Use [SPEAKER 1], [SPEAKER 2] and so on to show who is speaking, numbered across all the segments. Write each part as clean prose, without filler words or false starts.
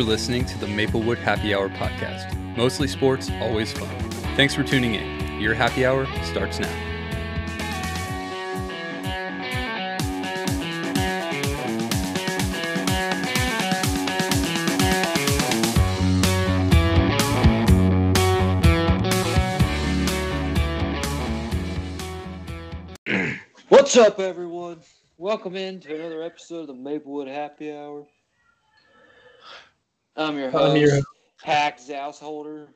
[SPEAKER 1] listening to the Maplewood Happy Hour podcast. Mostly sports, always fun. Thanks for tuning in. Your happy hour starts now.
[SPEAKER 2] What's up, everyone? Welcome in to another episode of the Maplewood Happy Hour. I'm your host, Hack Zousholder.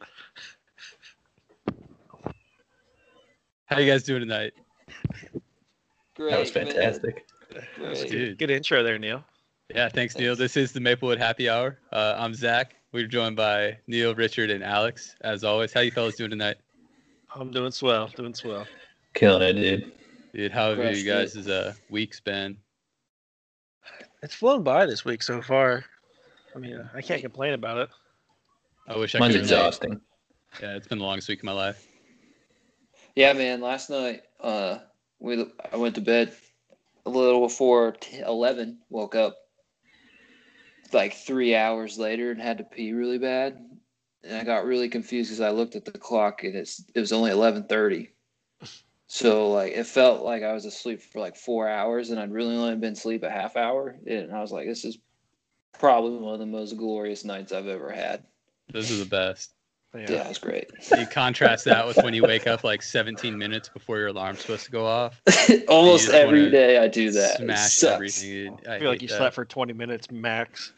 [SPEAKER 1] How you guys doing tonight?
[SPEAKER 2] Great.
[SPEAKER 3] That was fantastic.
[SPEAKER 2] Great.
[SPEAKER 4] Good intro there, Neil.
[SPEAKER 1] Yeah, thanks, Neil. This is the Maplewood Happy Hour. I'm Zach. We're joined by Neil, Richard, and Alex, as always. How you fellas doing tonight?
[SPEAKER 4] I'm doing swell.
[SPEAKER 3] Killing it, dude.
[SPEAKER 1] Dude, how have you guys' weeks been?
[SPEAKER 4] It's flown by this week so far. I mean, I can't complain about it.
[SPEAKER 1] I wish I
[SPEAKER 3] Mine's
[SPEAKER 1] could relate.
[SPEAKER 3] exhausting.
[SPEAKER 1] Yeah, it's been the longest week of my life.
[SPEAKER 2] Yeah, man. Last night, I went to bed a little before 11. Woke up like 3 hours later and had to pee really bad. And I got really confused because I looked at the clock and it was only 11:30. So like it felt like I was asleep for like 4 hours and I'd really only been asleep a half hour. And I was like, this is probably one of the most glorious nights I've ever had.
[SPEAKER 1] Those are the best.
[SPEAKER 2] Yeah, it was great.
[SPEAKER 1] You contrast that with when you wake up like 17 minutes before your alarm's supposed to go off.
[SPEAKER 2] Almost
[SPEAKER 1] You just
[SPEAKER 2] every
[SPEAKER 1] wanna
[SPEAKER 2] day I do that.
[SPEAKER 1] Smash everything. Dude.
[SPEAKER 4] I feel like you slept for 20 minutes max.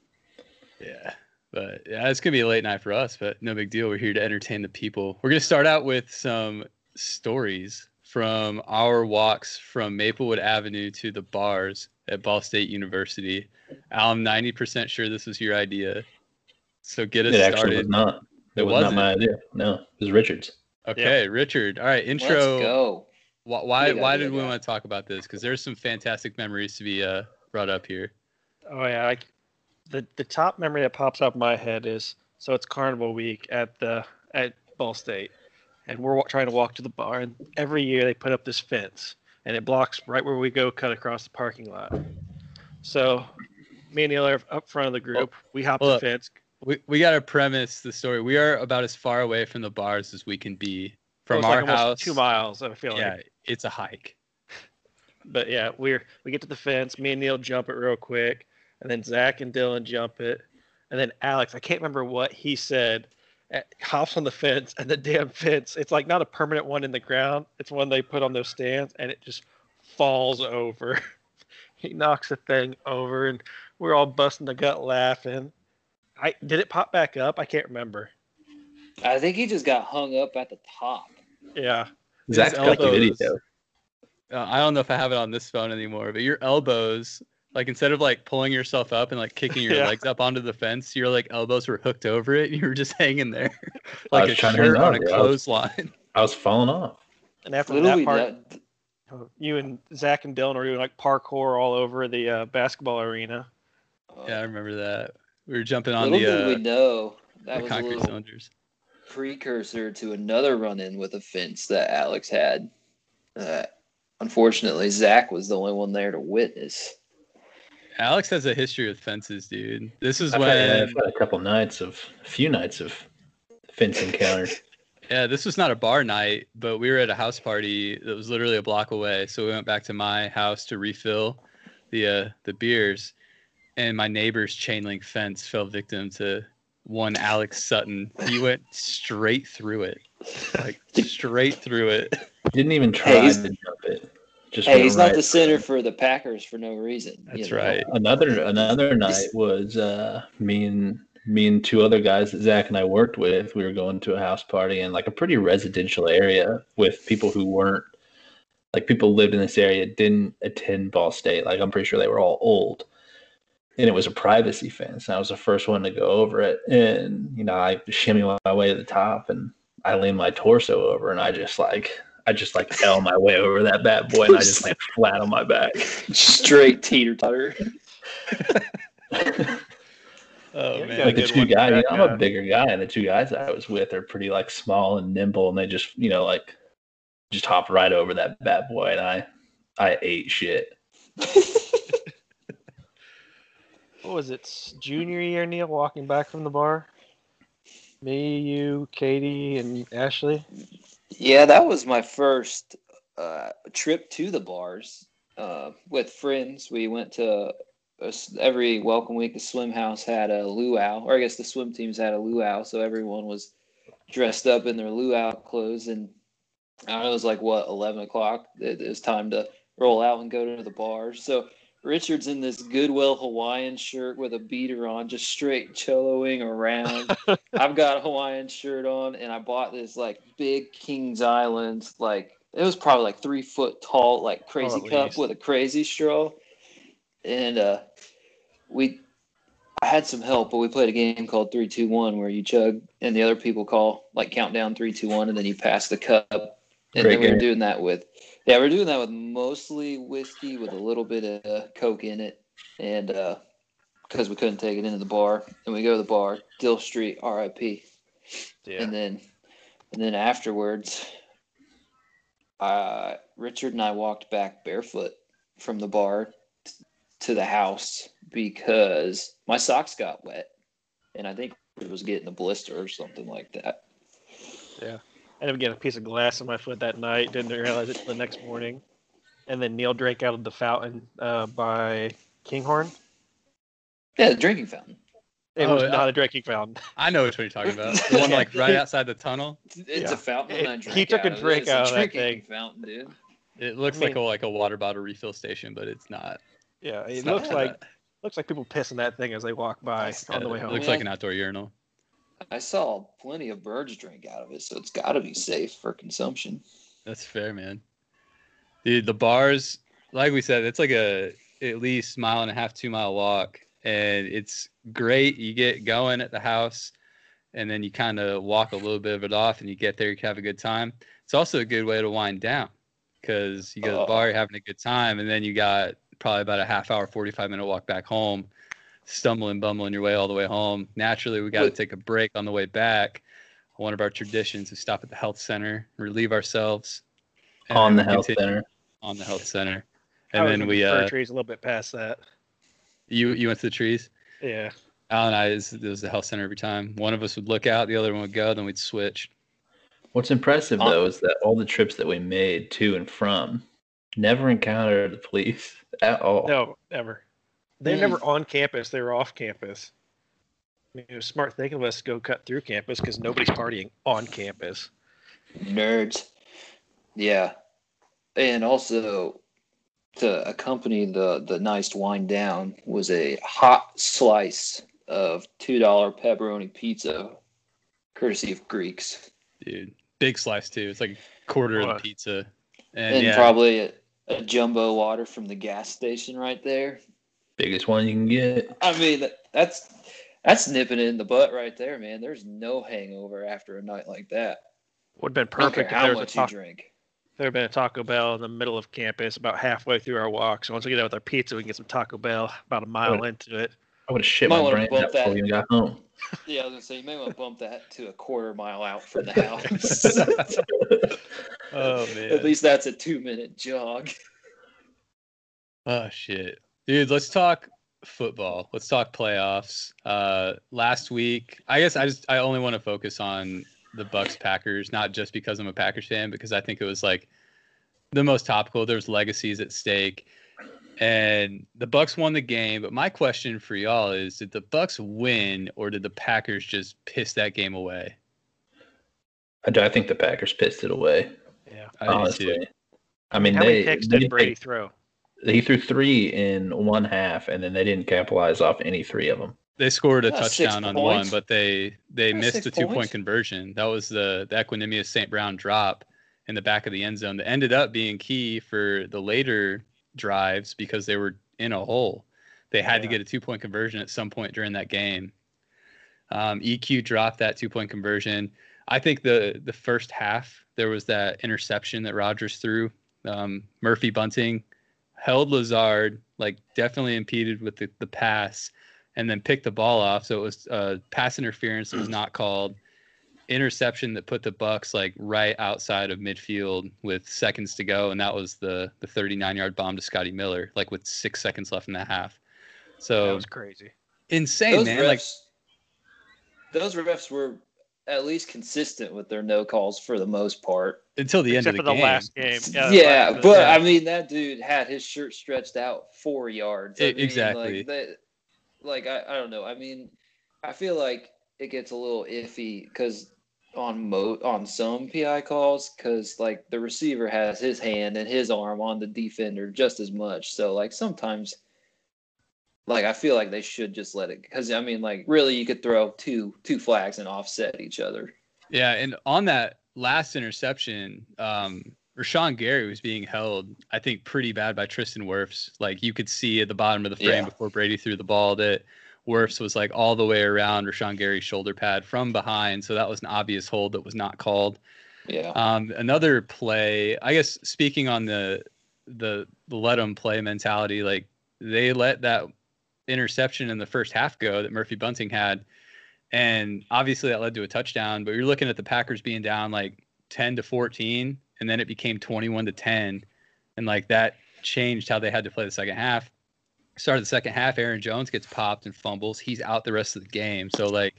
[SPEAKER 1] Yeah. But yeah, it's going to be a late night for us, but no big deal. We're here to entertain the people. We're going to start out with some stories from our walks from Maplewood Avenue to the bars at Ball State University. Al, I'm 90% sure this was your idea. So get us started.
[SPEAKER 3] It actually was not. It was not my idea. No, it was Richard's.
[SPEAKER 1] Okay,
[SPEAKER 4] Yeah.
[SPEAKER 1] Richard. All right, intro.
[SPEAKER 2] Let's go.
[SPEAKER 1] Why did we want to talk about this? Because there's some fantastic memories to be brought up here.
[SPEAKER 4] Oh yeah, the top memory that pops up in my head is it's Carnival Week at Ball State, and we're trying to walk to the bar, and every year they put up this fence, and it blocks right where we go, cut across the parking lot. So me and Neil are up front of the group. We hop the fence.
[SPEAKER 1] We got to premise the story. We are about as far away from the bars as we can be from our house.
[SPEAKER 4] 2 miles. I feel like.
[SPEAKER 1] Yeah, it's a hike.
[SPEAKER 4] But yeah, we get to the fence. Me and Neil jump it real quick, and then Zach and Dylan jump it, and then Alex. I can't remember what he said. Hops on the fence, and the damn fence. It's like not a permanent one in the ground. It's one they put on those stands, and it just falls over. He knocks the thing over, and we're all busting the gut laughing. Did it pop back up? I can't remember.
[SPEAKER 2] I think he just got hung up at the top.
[SPEAKER 4] Yeah.
[SPEAKER 3] Zach's got the video.
[SPEAKER 1] I don't know if I have it on this phone anymore, but your elbows, like instead of like pulling yourself up and like kicking your legs up onto the fence, your like elbows were hooked over it. And you were just hanging there like a shirt on a clothesline.
[SPEAKER 3] I was falling off.
[SPEAKER 4] And after that part, you and Zach and Dylan were doing like parkour all over the basketball arena.
[SPEAKER 1] Yeah, I remember that. We were jumping on
[SPEAKER 2] did we know that
[SPEAKER 1] the
[SPEAKER 2] was
[SPEAKER 1] concrete
[SPEAKER 2] a little
[SPEAKER 1] cylinders.
[SPEAKER 2] precursor to another run-in with a fence that Alex had. Unfortunately, Zach was the only one there to witness.
[SPEAKER 1] Alex has a history with fences, dude. This is
[SPEAKER 3] I've
[SPEAKER 1] when
[SPEAKER 3] had a few nights of fence encounters.
[SPEAKER 1] Yeah, this was not a bar night, but we were at a house party that was literally a block away. So we went back to my house to refill the beers. And my neighbor's chain link fence fell victim to one Alex Sutton. He went straight through it. Like, straight through it.
[SPEAKER 3] Didn't even try to jump it.
[SPEAKER 2] He's not the center for the Packers for no reason.
[SPEAKER 1] That's right.
[SPEAKER 3] Another night was me and two other guys that Zach and I worked with. We were going to a house party in like a pretty residential area with people who weren't, like people lived in this area, didn't attend Ball State. Like I'm pretty sure they were all old. And it was a privacy fence. And I was the first one to go over it. And, I shimmy my way to the top and I lean my torso over and I just L my way over that bad boy and I just land flat on my back.
[SPEAKER 2] Straight teeter-totter.
[SPEAKER 1] Oh, man.
[SPEAKER 3] Like the two guys, I'm a bigger guy and the two guys I was with are pretty like small and nimble and they just, just hopped right over that bad boy and I ate shit.
[SPEAKER 4] what was it? Junior year, Neil, walking back from the bar. Me, you, Katie, and Ashley.
[SPEAKER 2] Yeah, that was my first trip to the bars with friends. We went to every welcome week. The swim house had a luau, or I guess the swim teams had a luau, so everyone was dressed up in their luau clothes. And I don't know, it was like 11 o'clock. It was time to roll out and go to the bars. So Richard's in this Goodwill Hawaiian shirt with a beater on, just straight choloing around. I've got a Hawaiian shirt on, and I bought this like big Kings Island, like it was probably like 3 foot tall, like crazy cup
[SPEAKER 4] least.
[SPEAKER 2] with a crazy straw. And I had some help, but we played a game called 3-2-1 where you chug and the other people call like countdown 3-2-1, and then you pass the cup. And
[SPEAKER 3] Great
[SPEAKER 2] then we were
[SPEAKER 3] game.
[SPEAKER 2] doing that with. Yeah, we're doing that with mostly whiskey with a little bit of Coke in it, and because we couldn't take it into the bar, and we go to the bar, Dill Street, R.I.P.
[SPEAKER 4] Yeah.
[SPEAKER 2] And then afterwards, Richard and I walked back barefoot from the bar to the house because my socks got wet, and I think it was getting a blister or something like that.
[SPEAKER 4] Yeah. I ended up getting a piece of glass in my foot that night. Didn't realize it till the next morning. And then Neil drank out of the fountain by Kinghorn.
[SPEAKER 2] Yeah, the drinking fountain.
[SPEAKER 4] It was not a drinking fountain.
[SPEAKER 1] I know which one you're talking about. The one like right outside the tunnel.
[SPEAKER 2] It's a fountain. And I drank
[SPEAKER 4] He took a
[SPEAKER 2] out of
[SPEAKER 4] drink
[SPEAKER 2] it.
[SPEAKER 4] out
[SPEAKER 2] It's
[SPEAKER 4] of
[SPEAKER 2] a
[SPEAKER 4] that
[SPEAKER 2] drinking
[SPEAKER 4] thing.
[SPEAKER 2] fountain, dude.
[SPEAKER 1] It looks like a water bottle refill station, but it's not.
[SPEAKER 4] Yeah, it
[SPEAKER 1] It's
[SPEAKER 4] looks
[SPEAKER 1] not
[SPEAKER 4] like
[SPEAKER 1] that.
[SPEAKER 4] looks like people piss in that thing as they walk by on the way
[SPEAKER 1] It
[SPEAKER 4] home.
[SPEAKER 1] looks like an outdoor urinal.
[SPEAKER 2] I saw plenty of birds drink out of it, so it's got to be safe for consumption.
[SPEAKER 1] That's fair, man. Dude, the bars, like we said, it's like at least 1.5 mile, 2 mile walk, and it's great. You get going at the house, and then you kind of walk a little bit of it off, and you get there, you can have a good time. It's also a good way to wind down because you go to the bar, you're having a good time, and then you got probably about a half hour, 45-minute walk back home, stumbling, bumbling your way all the way home. Naturally, we got to take a break on the way back. One of our traditions is stop at the health center, relieve ourselves.
[SPEAKER 3] On the health center.
[SPEAKER 1] On the health center. And then we
[SPEAKER 4] fir trees a little bit past that.
[SPEAKER 1] You went to the trees?
[SPEAKER 4] Yeah.
[SPEAKER 1] Al and I, it was the health center every time. One of us would look out, the other one would go, then we'd switch.
[SPEAKER 3] What's impressive, though, is that all the trips that we made to and from never encountered the police at all.
[SPEAKER 4] No, never. They're never on campus. They were off campus. I mean, it was smart thinking of us to go cut through campus because nobody's partying on campus.
[SPEAKER 2] Nerds. Yeah. And also, to accompany the nice wind down was a hot slice of $2 pepperoni pizza, courtesy of Greeks.
[SPEAKER 1] Dude, big slice too. It's like a quarter of the pizza.
[SPEAKER 2] And probably a jumbo water from the gas station right there.
[SPEAKER 3] Biggest one you can get.
[SPEAKER 2] I mean, that's nipping it in the butt right there, man. There's no hangover after a night like that.
[SPEAKER 4] Would have been perfect if
[SPEAKER 2] how
[SPEAKER 4] there was
[SPEAKER 2] much
[SPEAKER 4] a
[SPEAKER 2] you drink.
[SPEAKER 4] There had been a Taco Bell in the middle of campus about halfway through our walk. So once we get out with our pizza, we can get some Taco Bell about a mile into it.
[SPEAKER 3] I would have shit my brain out before we even got home.
[SPEAKER 2] Yeah, I was going to say, you may want to bump that to a quarter mile out from the house.
[SPEAKER 1] Oh, man.
[SPEAKER 2] At least that's a 2-minute jog.
[SPEAKER 1] Oh, shit. Dude, let's talk football. Let's talk playoffs. Last week, I guess I only want to focus on the Bucs Packers, not just because I'm a Packers fan, because I think it was like the most topical. There's legacies at stake. And the Bucs won the game, but my question for y'all is: did the Bucs win, or did the Packers just piss that game away?
[SPEAKER 3] I think the Packers pissed it away.
[SPEAKER 4] Yeah,
[SPEAKER 3] honestly. I mean,
[SPEAKER 4] how many picks did Brady throw?
[SPEAKER 3] He threw 3 in one half, and then they didn't capitalize off any 3 of them.
[SPEAKER 1] They scored a touchdown on one, but they missed a 2-point conversion. That was the Equanimeous St. Brown drop in the back of the end zone that ended up being key for the later drives because they were in a hole. They had to get a 2-point conversion at some point during that game. EQ dropped that 2-point conversion. I think the first half there was that interception that Rodgers threw. Murphy Bunting held Lazard, like definitely impeded with the pass, and then picked the ball off. So it was pass interference that was not called. Interception that put the Bucs like right outside of midfield with seconds to go, and that was the 39-yard bomb to Scotty Miller, like with 6 seconds left in the half. So
[SPEAKER 4] That was crazy.
[SPEAKER 1] Insane,
[SPEAKER 2] Those
[SPEAKER 1] man.
[SPEAKER 2] those refs were at least consistent with their no calls for the most part.
[SPEAKER 1] Until the end of
[SPEAKER 4] Except
[SPEAKER 1] the
[SPEAKER 4] for the
[SPEAKER 1] game.
[SPEAKER 4] last game.
[SPEAKER 2] Yeah, but
[SPEAKER 1] yeah.
[SPEAKER 2] I mean that dude had his shirt stretched out 4 yards. I mean,
[SPEAKER 1] Exactly.
[SPEAKER 2] I don't know. I mean, I feel like it gets a little iffy because on some PI calls, because like the receiver has his hand and his arm on the defender just as much. So like sometimes, like I feel like they should just let it, because I mean like really you could throw two flags and offset each other.
[SPEAKER 1] Yeah, and on that last interception, Rashawn Gary was being held, I think, pretty bad by Tristan Wirfs. Like you could see at the bottom of the frame before Brady threw the ball that Wirfs was like all the way around Rashawn Gary's shoulder pad from behind. So that was an obvious hold that was not called.
[SPEAKER 2] Yeah.
[SPEAKER 1] Another play, I guess, speaking on the let them play mentality, like they let that interception in the first half go that Murphy Bunting had. And obviously that led to a touchdown, but you're looking at the Packers being down like 10-14, and then it became 21-10. And like that changed how they had to play the second half. Started the second half, Aaron Jones gets popped and fumbles. He's out the rest of the game. So like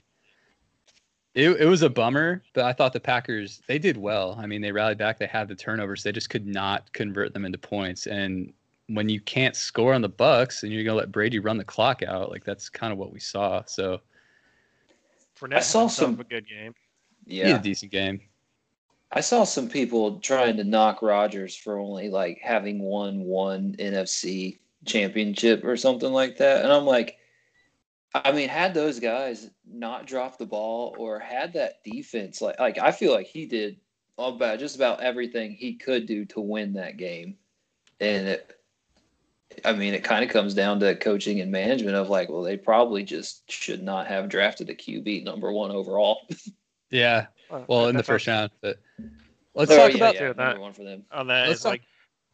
[SPEAKER 1] it was a bummer, but I thought the Packers, they did well. I mean, they rallied back. They had the turnovers. They just could not convert them into points. And when you can't score on the Bucs and you're going to let Brady run the clock out, like that's kind of what we saw. So
[SPEAKER 4] Fournette
[SPEAKER 2] saw
[SPEAKER 4] a good game.
[SPEAKER 1] He had a decent game.
[SPEAKER 2] I saw some people trying to knock Rodgers for only like having won one NFC championship or something like that. And I'm like, I mean, had those guys not dropped the ball or had that defense, like I feel like he did just about everything he could do to win that game. And it kind of comes down to coaching and management of like, well, they probably just should not have drafted a QB number 1 overall.
[SPEAKER 1] Yeah. Well, in the first round, but let's
[SPEAKER 2] talk
[SPEAKER 1] about
[SPEAKER 2] number 1 for them.
[SPEAKER 4] On that is like,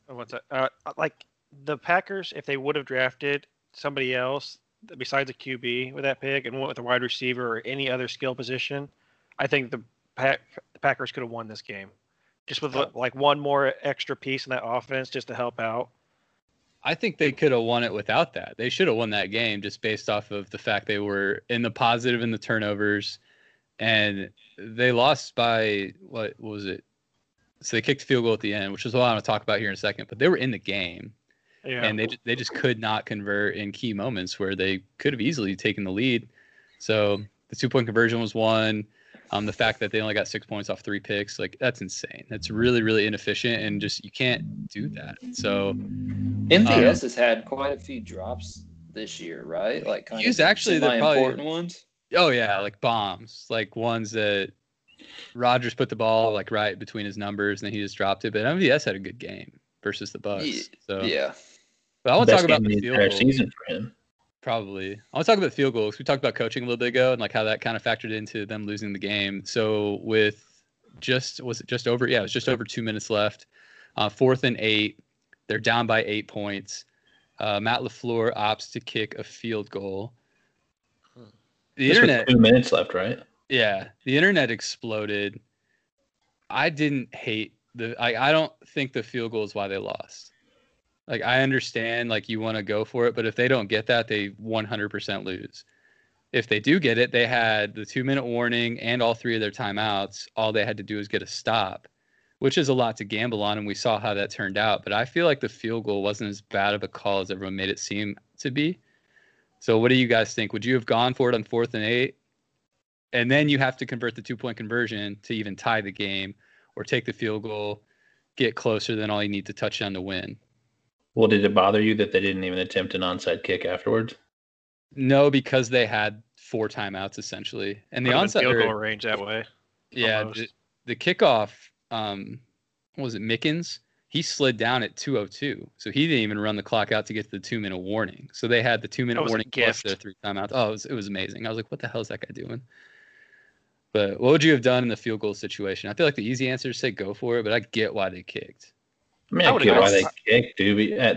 [SPEAKER 4] like the Packers, if they would have drafted somebody else besides a QB with that pick and went with a wide receiver or any other skill position, I think the Packers could have won this game just with like one more extra piece in that offense just to help out.
[SPEAKER 1] I think they could have won it without that. They should have won that game just based off of the fact they were in the positive in the turnovers, and they lost by what was it? So they kicked a field goal at the end, which is what I want to talk about here in a second. But they were in the game, and they just could not convert in key moments where they could have easily taken the lead. So the 2-point conversion was one. The fact that they only got 6 points off 3 picks, like that's insane. That's really, really inefficient, and just you can't do that. So
[SPEAKER 2] MVS has had quite a few drops this year, right? Like kind
[SPEAKER 1] he's
[SPEAKER 2] of
[SPEAKER 1] actually the
[SPEAKER 2] important ones.
[SPEAKER 1] Oh yeah, like bombs, like ones that Rodgers put the ball like right between his numbers, and then he just dropped it. But MVS had a good game versus the Bucs. So
[SPEAKER 2] yeah.
[SPEAKER 1] But I want to talk about the
[SPEAKER 3] field goal season for him.
[SPEAKER 1] Probably. I want to talk about field goals. We talked about coaching a little bit ago and like how that kind of factored into them losing the game. So with just over 2 minutes left, 4th and 8, they're down by 8 points. Matt LaFleur opts to kick a field goal. The internet,
[SPEAKER 3] 2 minutes left, right?
[SPEAKER 1] Yeah, the internet exploded. I didn't hate I don't think the field goal is why they lost. Like, I understand, like, you want to go for it, but if they don't get that, they 100% lose. If they do get it, they had the 2-minute warning and all 3 of their timeouts. All they had to do is get a stop, which is a lot to gamble on, and we saw how that turned out. But I feel like the field goal wasn't as bad of a call as everyone made it seem to be. So what do you guys think? Would you have gone for it on 4th and 8? And then you have to convert the 2-point conversion to even tie the game, or take the field goal, get closer than all you need to touchdown to win.
[SPEAKER 3] Well, did it bother you that they didn't even attempt an onside kick afterwards?
[SPEAKER 1] No, because they had 4 timeouts essentially, and the onside
[SPEAKER 4] field goal range that way.
[SPEAKER 1] Yeah, the kickoff. Was it Mickens? He slid down at 2:02, so he didn't even run the clock out to get to the 2-minute warning. So they had the 2-minute warning plus their 3 timeouts. Oh, it was amazing. I was like, what the hell is that guy doing? But what would you have done in the field goal situation? I feel like the easy answer is say go for it, but I get why they kicked.
[SPEAKER 3] I mean, I get why they kicked, dude. But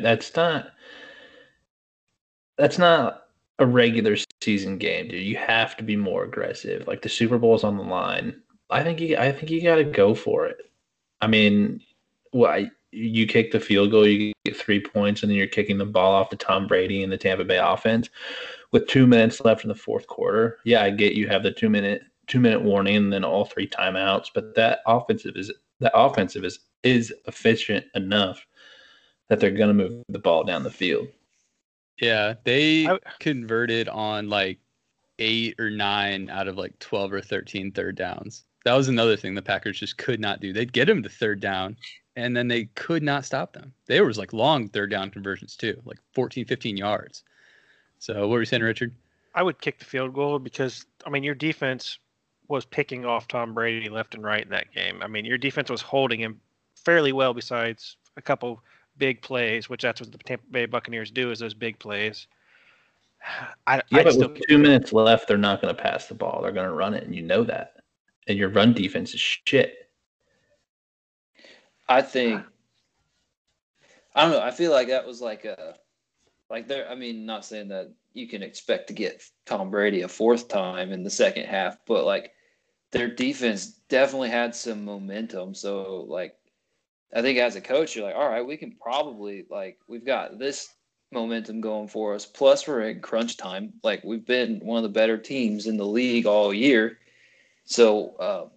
[SPEAKER 3] that's not a regular season game, dude. You have to be more aggressive. Like the Super Bowl is on the line. I think you got to go for it. I mean, you kick the field goal, you get 3 points, and then you're kicking the ball off to Tom Brady and the Tampa Bay offense with 2 minutes left in the fourth quarter. Yeah, I get you have the 2 minute warning and then all 3 timeouts, but that offensive is efficient enough that they're going to move the ball down the field.
[SPEAKER 1] Yeah, they converted on like 8 or 9 out of like 12 or 13 third downs. That was another thing the Packers just could not do. They'd get them to third down, and then they could not stop them. There was like long third down conversions too, like 14, 15 yards. So what were you saying, Richard?
[SPEAKER 4] I would kick the field goal because, I mean, your defense was picking off Tom Brady left and right in that game. I mean, your defense was holding him fairly well besides a couple big plays, which that's what the Tampa Bay Buccaneers do, is those big plays.
[SPEAKER 3] But with 2 minutes left, they're not going to pass the ball. They're going to run it, and you know that. And your run defense is shit.
[SPEAKER 2] I don't know. I feel like that was like I mean, not saying that you can expect to get Tom Brady a fourth time in the second half, but like their defense definitely had some momentum. So like, I think as a coach, you're like, all right, we can probably we've got this momentum going for us. Plus we're in crunch time. Like we've been one of the better teams in the league all year. So,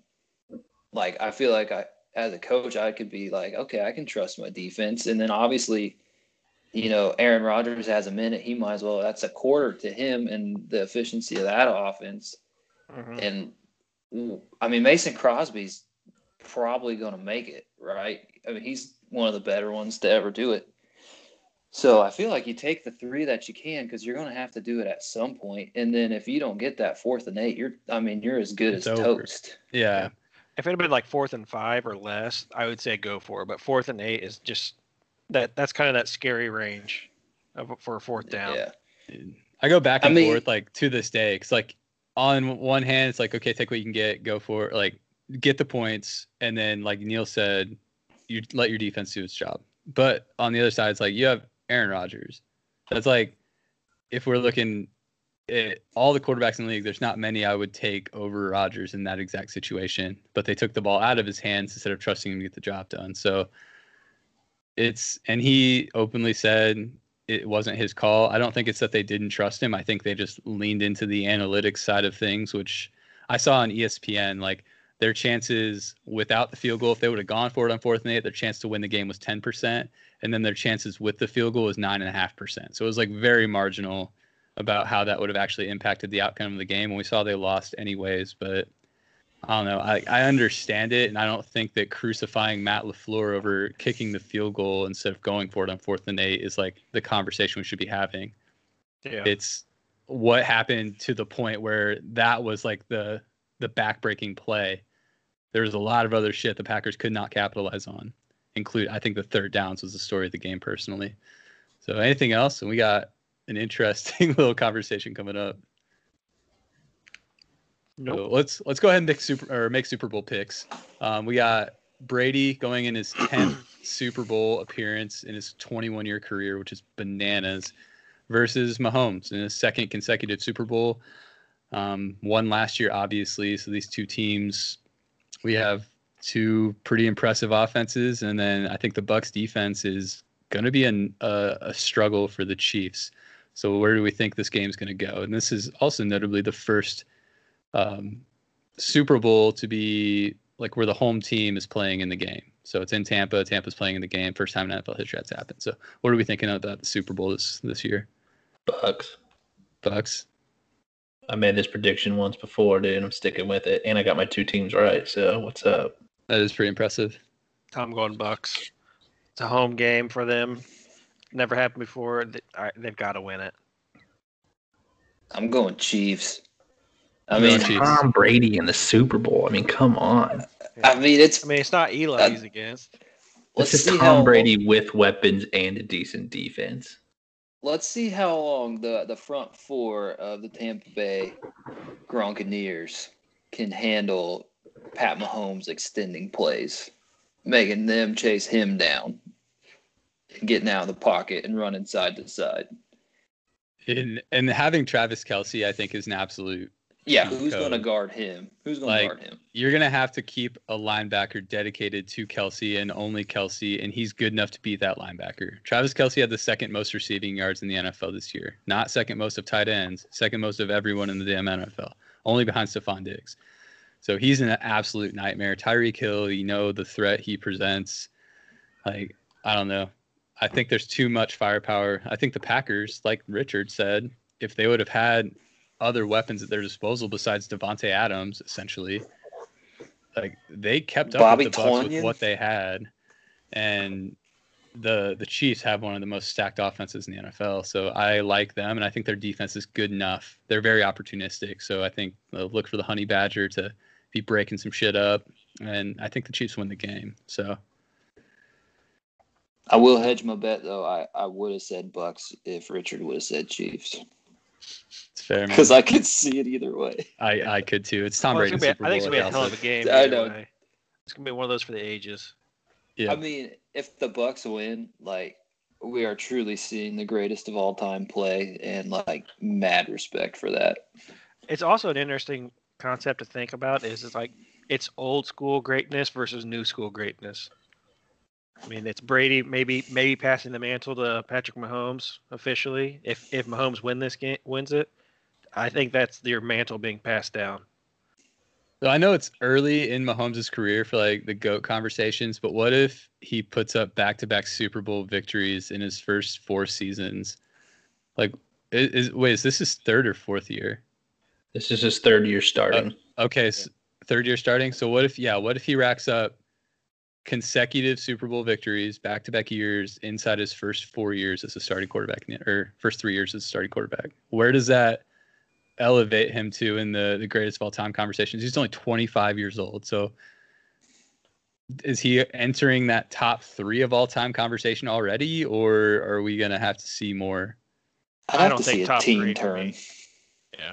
[SPEAKER 2] I feel like as a coach, I could be like, okay, I can trust my defense. And then obviously, Aaron Rodgers has a minute. He might as well. That's a quarter to him and the efficiency of that offense. Mm-hmm. And, I mean, Mason Crosby's probably going to make it, right? I mean, he's one of the better ones to ever do it. So I feel like you take the 3 that you can because you're going to have to do it at some point. And then if you don't get that 4th and 8, you're as good as toast.
[SPEAKER 1] Yeah.
[SPEAKER 4] If it had been like 4th and 5 or less, I would say go for it. But 4th and 8 is just that's kind of that scary range for a 4th down.
[SPEAKER 2] Yeah.
[SPEAKER 1] I go back and forth like to this day. It's like on one hand, it's like, okay, take what you can get, go for it, like get the points. And then like Neil said, you let your defense do its job. But on the other side, it's like you have Aaron Rodgers. That's like, if we're looking at all the quarterbacks in the league, there's not many I would take over Rodgers in that exact situation. But they took the ball out of his hands instead of trusting him to get the job done. So and he openly said it wasn't his call. I don't think it's that they didn't trust him. I think they just leaned into the analytics side of things, which I saw on ESPN, like their chances without the field goal, if they would have gone for it on 4th and 8, their chance to win the game was 10%. And then their chances with the field goal was 9.5%. So it was like very marginal about how that would have actually impacted the outcome of the game. And we saw they lost anyways, but I don't know. I understand it. And I don't think that crucifying Matt LaFleur over kicking the field goal instead of going for it on 4th and 8 is like the conversation we should be having. Yeah. It's what happened to the point where that was like the backbreaking play. There was a lot of other shit the Packers could not capitalize on. I think the third downs was the story of the game personally. So anything else? And we got an interesting little conversation coming up. Nope. So let's go ahead and make Super Bowl picks. We got Brady going in his 10th Super Bowl appearance in his 21-year career, which is bananas, versus Mahomes in his 2nd consecutive Super Bowl. One last year, obviously. So these two teams, we have 2 pretty impressive offenses, and then I think the Bucs defense is going to be a struggle for the Chiefs. So where do we think this game's going to go? And this is also notably the first Super Bowl to be like where the home team is playing in the game. So it's in Tampa. Tampa's playing in the game. First time in NFL history that's happened. So what are we thinking about the Super Bowl this year? Bucs.
[SPEAKER 3] I made this prediction once before, dude. I'm sticking with it, and I got my 2 teams right. So what's up?
[SPEAKER 1] That is pretty impressive.
[SPEAKER 4] I'm going Bucs. It's a home game for them. Never happened before. They've got to win it.
[SPEAKER 2] I'm going Chiefs.
[SPEAKER 3] I mean, Tom Brady in the Super Bowl. I mean, come on.
[SPEAKER 2] I mean,
[SPEAKER 4] it's not Eli he's against.
[SPEAKER 3] This is Tom Brady with weapons and a decent defense.
[SPEAKER 2] Let's see how long the front 4 of the Tampa Bay Gronkaneers can handle Pat Mahomes extending plays, making them chase him down, getting out of the pocket and running side to side.
[SPEAKER 1] And having Travis Kelce, I think, is an absolute
[SPEAKER 2] Yeah,
[SPEAKER 1] cheat
[SPEAKER 2] who's going to
[SPEAKER 1] code.
[SPEAKER 2] guard him? Who's going to guard him?
[SPEAKER 1] You're going to have to keep a linebacker dedicated to Kelsey and only Kelsey, and he's good enough to beat that linebacker. Travis Kelsey had the second most receiving yards in the NFL this year. Not second most of tight ends, second most of everyone in the damn NFL, only behind Stephon Diggs. So he's an absolute nightmare. Tyreek Hill, you know the threat he presents. Like, I don't know. I think there's too much firepower. I think the Packers, like Richard said, if they would have had other weapons at their disposal besides Devontae Adams, essentially, like they kept up
[SPEAKER 2] Bobby
[SPEAKER 1] with the Bucs with
[SPEAKER 2] Tonyan?
[SPEAKER 1] what they had, and the Chiefs have one of the most stacked offenses in the NFL. So I like them, and I think their defense is good enough. They're very opportunistic, so I think they'll look for the Honey Badger to be breaking some shit up, and I think the Chiefs win the game. So
[SPEAKER 2] I will hedge my bet, though. I would have said Bucks if Richard would have said Chiefs.
[SPEAKER 1] it's fair, man.
[SPEAKER 2] Because I could see it either way.
[SPEAKER 1] I could too. It's Tom
[SPEAKER 4] Well,
[SPEAKER 1] Brady in the Super
[SPEAKER 4] I think it's
[SPEAKER 1] Bowl.
[SPEAKER 4] gonna be a
[SPEAKER 1] like
[SPEAKER 4] hell
[SPEAKER 1] I
[SPEAKER 4] of a
[SPEAKER 1] said.
[SPEAKER 4] game.
[SPEAKER 2] I
[SPEAKER 4] Either
[SPEAKER 2] know.
[SPEAKER 4] way. It's gonna be one of those for the ages.
[SPEAKER 1] Yeah.
[SPEAKER 2] I mean, if the Bucks win, like, we are truly seeing the greatest of all time play, and like mad respect for that.
[SPEAKER 4] It's also an interesting concept to think about. It's like it's old school greatness versus new school greatness. I mean, it's Brady maybe passing the mantle to Patrick Mahomes officially. If Mahomes wins it, I think that's your mantle being passed down.
[SPEAKER 1] So I know it's early in Mahomes' career for like the GOAT conversations, but what if he puts up back-to-back Super Bowl victories in his first 4 seasons? Like, is this his third or fourth year?
[SPEAKER 3] This is his third year starting.
[SPEAKER 1] Okay, so third year starting. So what if he racks up consecutive Super Bowl victories back-to-back years inside his first 4 years as a starting quarterback, or first 3 years as a starting quarterback? Where does that elevate him to in the greatest of all time conversations? He's only 25 years old. So is he entering that top 3 of all time conversation already, or are we going to have to see more?
[SPEAKER 2] I'd
[SPEAKER 4] I
[SPEAKER 2] have
[SPEAKER 4] don't
[SPEAKER 2] to
[SPEAKER 4] think
[SPEAKER 2] see a
[SPEAKER 4] top
[SPEAKER 2] team
[SPEAKER 4] 3 for
[SPEAKER 2] turn.
[SPEAKER 4] me. Yeah.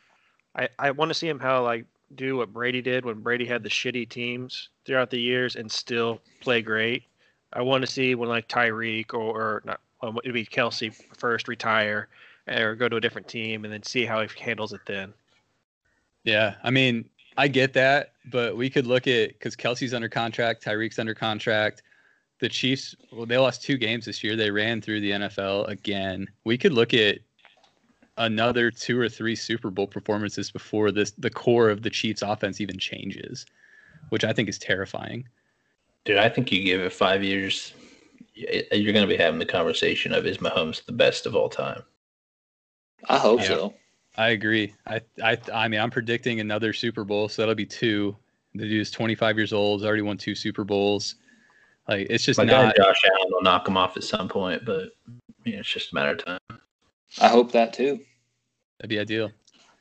[SPEAKER 4] I want to see him do what Brady did when Brady had the shitty teams throughout the years and still play great. I want to see when like Tyreek or not, it'd be Kelsey first retire or go to a different team and then see how he handles it then.
[SPEAKER 1] Yeah, I mean, I get that, but we could look at, because Kelsey's under contract, Tyreek's under contract. The Chiefs, well, they lost 2 games this year. They ran through the NFL again. We could look at another 2 or 3 Super Bowl performances before the core of the Chiefs offense even changes, which I think is terrifying.
[SPEAKER 3] Dude, I think you give it 5 years, you're going to be having the conversation of, is Mahomes the best of all time?
[SPEAKER 2] I hope
[SPEAKER 1] Yeah.
[SPEAKER 2] so.
[SPEAKER 1] I agree. I mean, I'm predicting another Super Bowl, so that'll be 2. The dude's 25 years old, has already won 2 Super Bowls. Like, it's just
[SPEAKER 3] My
[SPEAKER 1] not.
[SPEAKER 3] guy Josh Allen will knock him off at some point, but it's just a matter of time.
[SPEAKER 2] I hope that too.
[SPEAKER 1] That'd be ideal.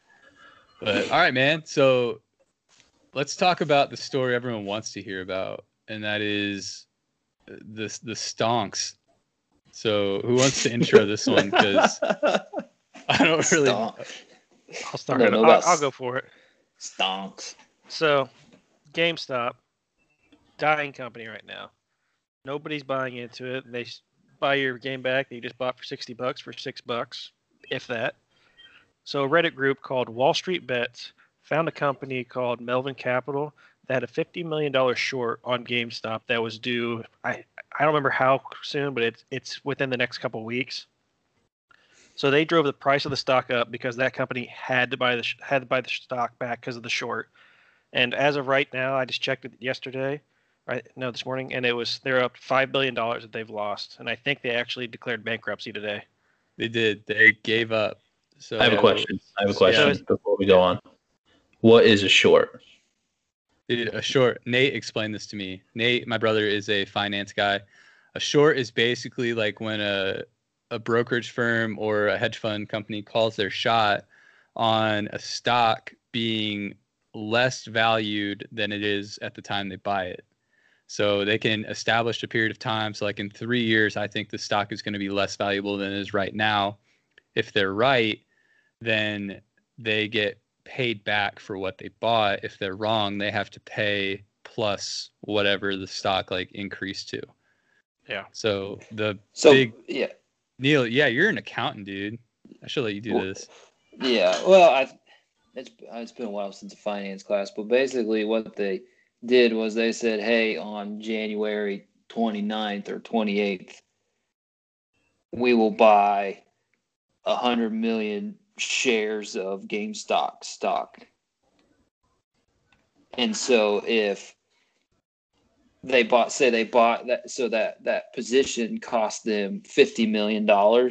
[SPEAKER 1] But all right, man. So let's talk about the story everyone wants to hear about, and that is the stonks. So who wants to intro this one? Because I don't really.
[SPEAKER 4] I'll start
[SPEAKER 2] I
[SPEAKER 4] it.
[SPEAKER 2] don't know about
[SPEAKER 4] I'll go for it.
[SPEAKER 2] Stonks.
[SPEAKER 4] So, GameStop, dying company right now. Nobody's buying into it. They buy your game back that you just bought for $60 for $6, if that. So, a Reddit group called Wall Street Bets found a company called Melvin Capital that had a $50 million short on GameStop that was due. I don't remember how soon, but it's within the next couple weeks. So they drove the price of the stock up because that company had to buy the stock back because of the short. And as of right now, I just checked it yesterday, this morning, and they're up $5 billion that they've lost. And I think they actually declared bankruptcy today.
[SPEAKER 1] They did. They gave up. So
[SPEAKER 3] I have a question before we go on. What is a short?
[SPEAKER 1] Dude, a short. Nate explained this to me. Nate, my brother, is a finance guy. A short is basically like when a brokerage firm or a hedge fund company calls their shot on a stock being less valued than it is at the time they buy it. So they can establish a period of time. So like in 3 years, I think the stock is going to be less valuable than it is right now. If they're right, then they get paid back for what they bought. If they're wrong, they have to pay plus whatever the stock like increased to.
[SPEAKER 4] Yeah.
[SPEAKER 1] So
[SPEAKER 2] yeah.
[SPEAKER 1] Neil, yeah, you're an accountant, dude. I should let you do this.
[SPEAKER 2] Yeah. Well, it's been a while since a finance class, but basically what they did was they said, hey, on January 29th or 28th, we will buy 100 million shares of GameStop stock. And so if they bought that, so that position cost them $50 million.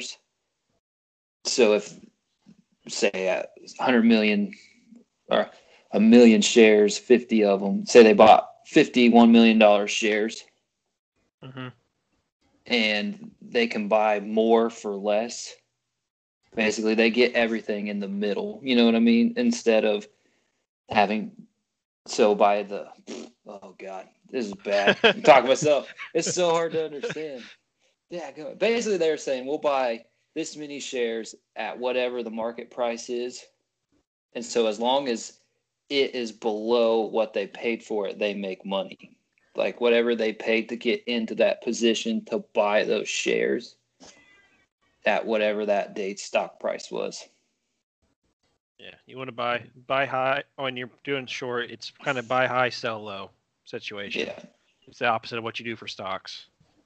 [SPEAKER 2] So if, say, at 100 million or a million shares, 50 of them, say they bought $51 million shares, and they can buy more for less. Basically, they get everything in the middle. You know what I mean? Instead of having, so by the, oh God, this is bad. I'm talking myself. It's so hard to understand. Yeah, go ahead. Basically, they're saying we'll buy this many shares at whatever the market price is. And so as long as it is below what they paid for it, they make money. Like whatever they paid to get into that position to buy those shares at whatever that date's stock price was.
[SPEAKER 4] Yeah, you want to buy high when you're doing short. It's kind of buy high, sell low situation.
[SPEAKER 2] Yeah.
[SPEAKER 4] It's the opposite of what you do for stocks.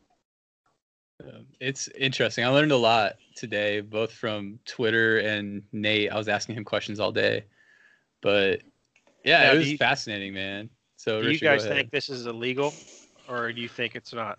[SPEAKER 1] It's interesting. I learned a lot today, both from Twitter and Nate. I was asking him questions all day, but yeah,
[SPEAKER 4] Now,
[SPEAKER 1] it was fascinating, man. So
[SPEAKER 4] Do
[SPEAKER 1] Richard,
[SPEAKER 4] you guys
[SPEAKER 1] go ahead.
[SPEAKER 4] think this is illegal, or do you think it's not?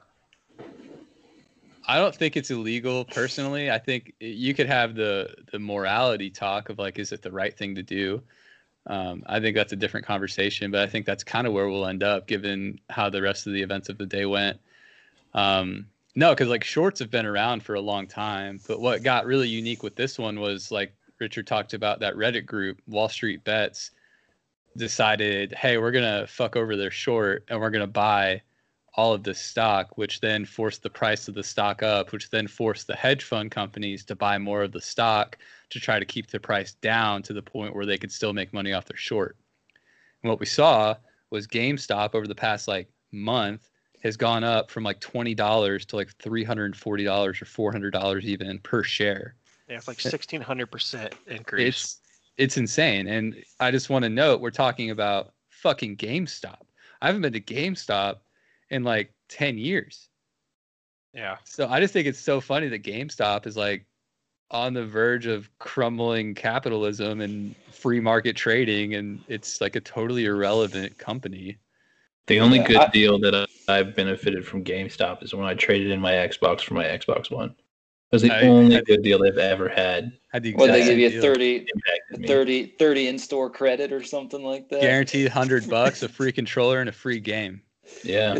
[SPEAKER 1] I don't think it's illegal personally. I think you could have the morality talk of like, is it the right thing to do? I think that's a different conversation, but I think that's kind of where we'll end up given how the rest of the events of the day went. No, because like shorts have been around for a long time, but what got really unique with this one was like Richard talked about that Reddit group, Wall Street Bets, decided, hey, we're gonna fuck over their short and we're gonna buy all of this stock, which then forced the price of the stock up, which then forced the hedge fund companies to buy more of the stock to try to keep the price down to the point where they could still make money off their short. And what we saw was GameStop over the past like month has gone up from like $20 to like $340 or $400 even per share.
[SPEAKER 4] Yeah, it's like 1,600% increase.
[SPEAKER 1] It's insane. And I just want to note, we're talking about fucking GameStop. I haven't been to GameStop in like 10 years.
[SPEAKER 4] Yeah.
[SPEAKER 1] So I just think it's so funny that GameStop is like on the verge of crumbling capitalism and free market trading, and it's like a totally irrelevant company.
[SPEAKER 3] The only good deal that I've benefited from GameStop is when I traded in my Xbox for my Xbox One. It was the only good deal they've ever had.
[SPEAKER 2] Well, they give you 30 in-store credit or something like that.
[SPEAKER 1] Guaranteed $100, a free controller, and a free game.
[SPEAKER 3] Yeah.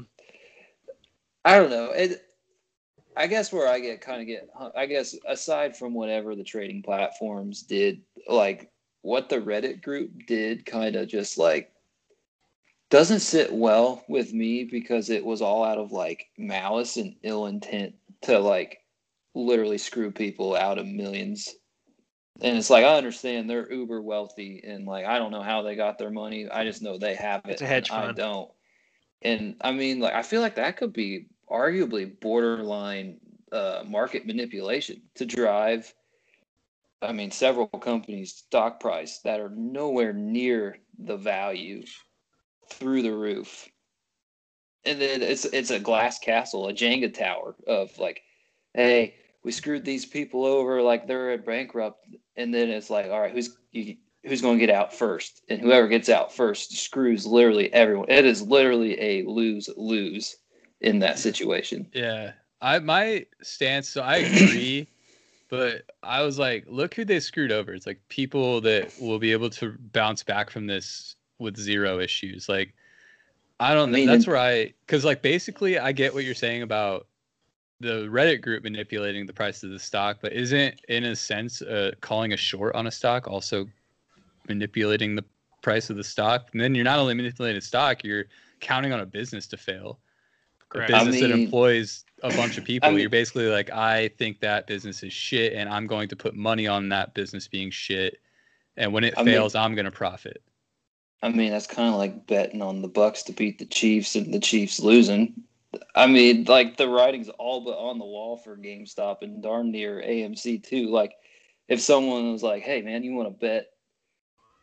[SPEAKER 2] I don't know. I guess where I guess aside from whatever the trading platforms did, like what the Reddit group did kind of just like doesn't sit well with me because it was all out of like malice and ill intent to like literally screw people out of millions. And it's like, I understand they're uber wealthy and like, I don't know how they got their money. I just know they have it.
[SPEAKER 4] It's a hedge fund.
[SPEAKER 2] I don't. And I mean, like, I feel like that could be arguably borderline market manipulation to drive, I mean, several companies' stock price that are nowhere near the value through the roof. And then it's a glass castle, a Jenga tower of like, hey, we screwed these people over, like they're bankrupt. And then it's like, all right, who's going to get out first? And whoever gets out first screws literally everyone. It is literally a lose-lose in that situation.
[SPEAKER 1] Yeah. My stance, so I agree, but I was like, look who they screwed over. It's like people that will be able to bounce back from this with zero issues. Like, I don't know. That's where because like basically I get what you're saying about the Reddit group manipulating the price of the stock, but isn't in a sense calling a short on a stock also manipulating the price of the stock? And then you're not only manipulating the stock, you're counting on a business to fail. Correct. A business that employs a bunch of people. You're basically like, I think that business is shit and I'm going to put money on that business being shit. And when it fails, I'm going to profit.
[SPEAKER 2] I mean, that's kind of like betting on the Bucks to beat the Chiefs and the Chiefs losing. I mean, like the writing's all but on the wall for GameStop and darn near AMC too. Like, if someone was like, "Hey, man, you want to bet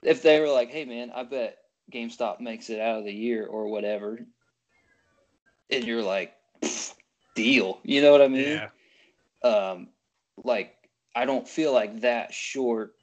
[SPEAKER 2] if they were like, hey man, I bet GameStop makes it out of the year or whatever, and you're like, deal, you know what I mean?
[SPEAKER 4] Yeah.
[SPEAKER 2] Like I don't feel like that short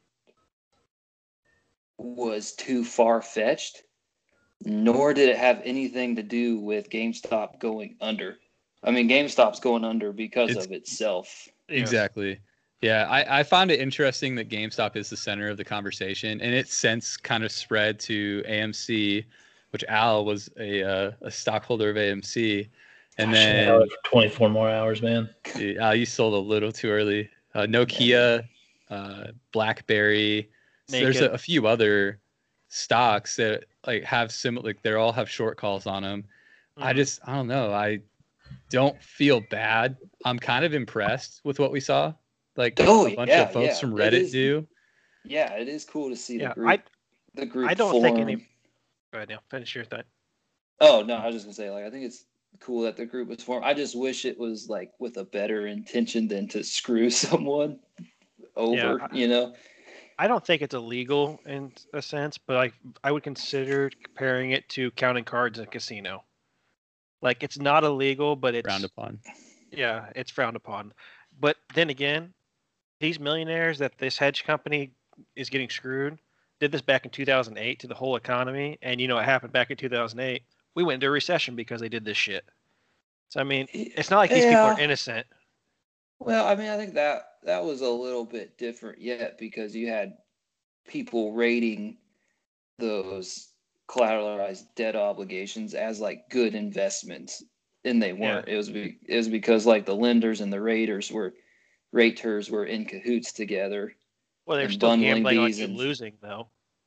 [SPEAKER 2] was too far fetched, nor did it have anything to do with GameStop going under. I mean, GameStop's going under because
[SPEAKER 1] It's
[SPEAKER 2] of itself.
[SPEAKER 1] exactly. Yeah, I found it interesting that GameStop is the center of the conversation, and it's since kind of spread to AMC, which Al was a stockholder of AMC, and
[SPEAKER 3] Gosh, I
[SPEAKER 1] then
[SPEAKER 3] held it for 24 more hours, man.
[SPEAKER 1] Al, you sold a little too early. Nokia, BlackBerry. So there's
[SPEAKER 4] Naked.
[SPEAKER 1] a few other stocks that like have similar, like they all have short calls on them. I don't know. I don't feel bad. I'm kind of impressed with what we saw. Like a bunch of folks from Reddit do.
[SPEAKER 2] Yeah, it is cool to see
[SPEAKER 4] Yeah,
[SPEAKER 2] the group
[SPEAKER 4] I don't
[SPEAKER 2] form.
[SPEAKER 4] think any. Go ahead, Neil. Finish your thought.
[SPEAKER 2] Oh no, I was just gonna say, like, I think it's cool that the group was formed. I just wish it was like with a better intention than to screw someone over.
[SPEAKER 4] Yeah, I don't think it's illegal in a sense, but I would consider comparing it to counting cards in a casino. Like it's not illegal, but it's
[SPEAKER 1] Frowned upon.
[SPEAKER 4] Yeah, it's frowned upon. But then again, these millionaires that this hedge company is getting screwed did this back in 2008 to the whole economy, and you know what happened back in 2008? We went into a recession because they did this shit. So I mean, it's not like these people are innocent.
[SPEAKER 2] Well, I mean, I think that was a little bit different yet because you had people rating those collateralized debt obligations as like good investments, and they weren't.
[SPEAKER 4] Yeah.
[SPEAKER 2] It was because like the lenders and the raters were in cahoots together.
[SPEAKER 4] Well, they're
[SPEAKER 2] and
[SPEAKER 4] still
[SPEAKER 2] bundling
[SPEAKER 4] gambling on
[SPEAKER 2] these
[SPEAKER 4] you
[SPEAKER 2] and
[SPEAKER 4] losing though.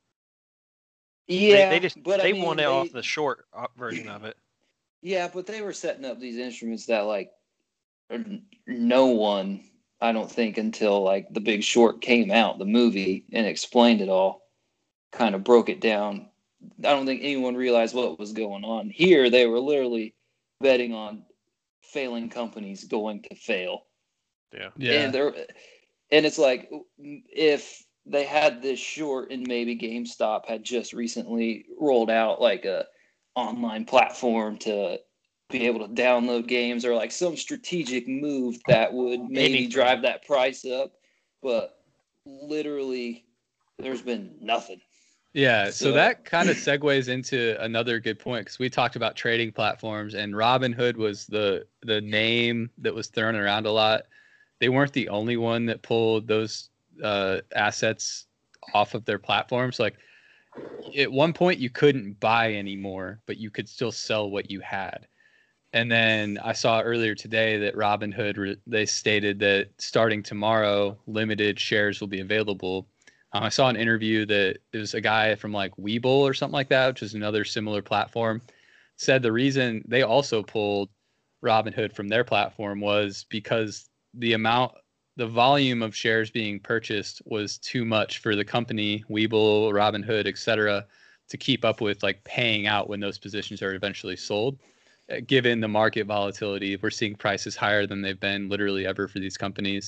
[SPEAKER 2] yeah,
[SPEAKER 4] they won it off the short version of it.
[SPEAKER 2] Yeah, but they were setting up these instruments that like no one, I don't think, until like The Big Short came out, the movie, and explained it all, kind of broke it down. I don't think anyone realized what was going on. Here, they were literally betting on failing companies going to fail.
[SPEAKER 1] Yeah.
[SPEAKER 2] And it's like if they had this short and maybe GameStop had just recently rolled out like a online platform to be able to download games or like some strategic move that would maybe drive that price up. But literally, there's been nothing.
[SPEAKER 1] Yeah, so that kind of segues into another good point because we talked about trading platforms, and Robinhood was the name that was thrown around a lot. They weren't the only one that pulled those assets off of their platforms. Like at one point, you couldn't buy anymore, but you could still sell what you had. And then I saw earlier today that Robinhood, they stated that starting tomorrow, limited shares will be available. I saw an interview that it was a guy from like Webull or something like that, which is another similar platform, said the reason they also pulled Robinhood from their platform was because the volume of shares being purchased was too much for the company, Webull, Robinhood, etc., to keep up with like paying out when those positions are eventually sold. Given the market volatility, we're seeing prices higher than they've been literally ever for these companies.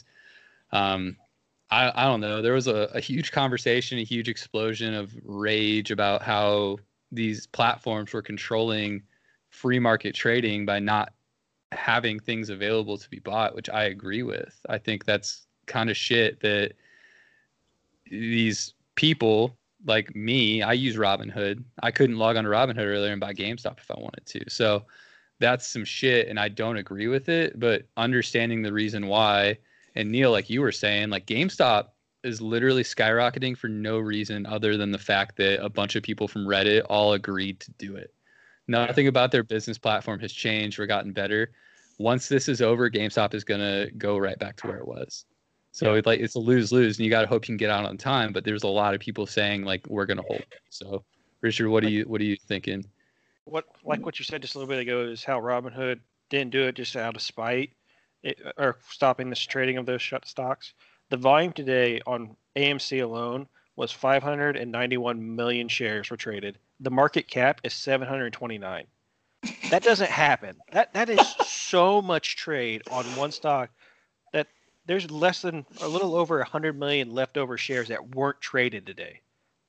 [SPEAKER 1] I don't know. There was a huge conversation, a huge explosion of rage about how these platforms were controlling free market trading by not having things available to be bought, which I agree with. I think that's kind of shit that these people like me, I use Robinhood. I couldn't log on to Robinhood earlier and buy GameStop if I wanted to. So that's some shit, and I don't agree with it, but understanding the reason why. And Neil, like you were saying, like GameStop is literally skyrocketing for no reason other than the fact that a bunch of people from Reddit all agreed to do it. Nothing about their business platform has changed or gotten better. Once this is over, GameStop is going to go right back to where it was. So it's a lose-lose, and you got to hope you can get out on time. But there's a lot of people saying like we're going to hold. So, Richard, what are you thinking?
[SPEAKER 4] What you said just a little bit ago is how Robinhood didn't do it just out of spite or stopping this trading of those stocks. The volume today on AMC alone was 591 million shares were traded. The market cap is 729. That doesn't happen. That is so much trade on one stock that there's less than a little over 100 million leftover shares that weren't traded today.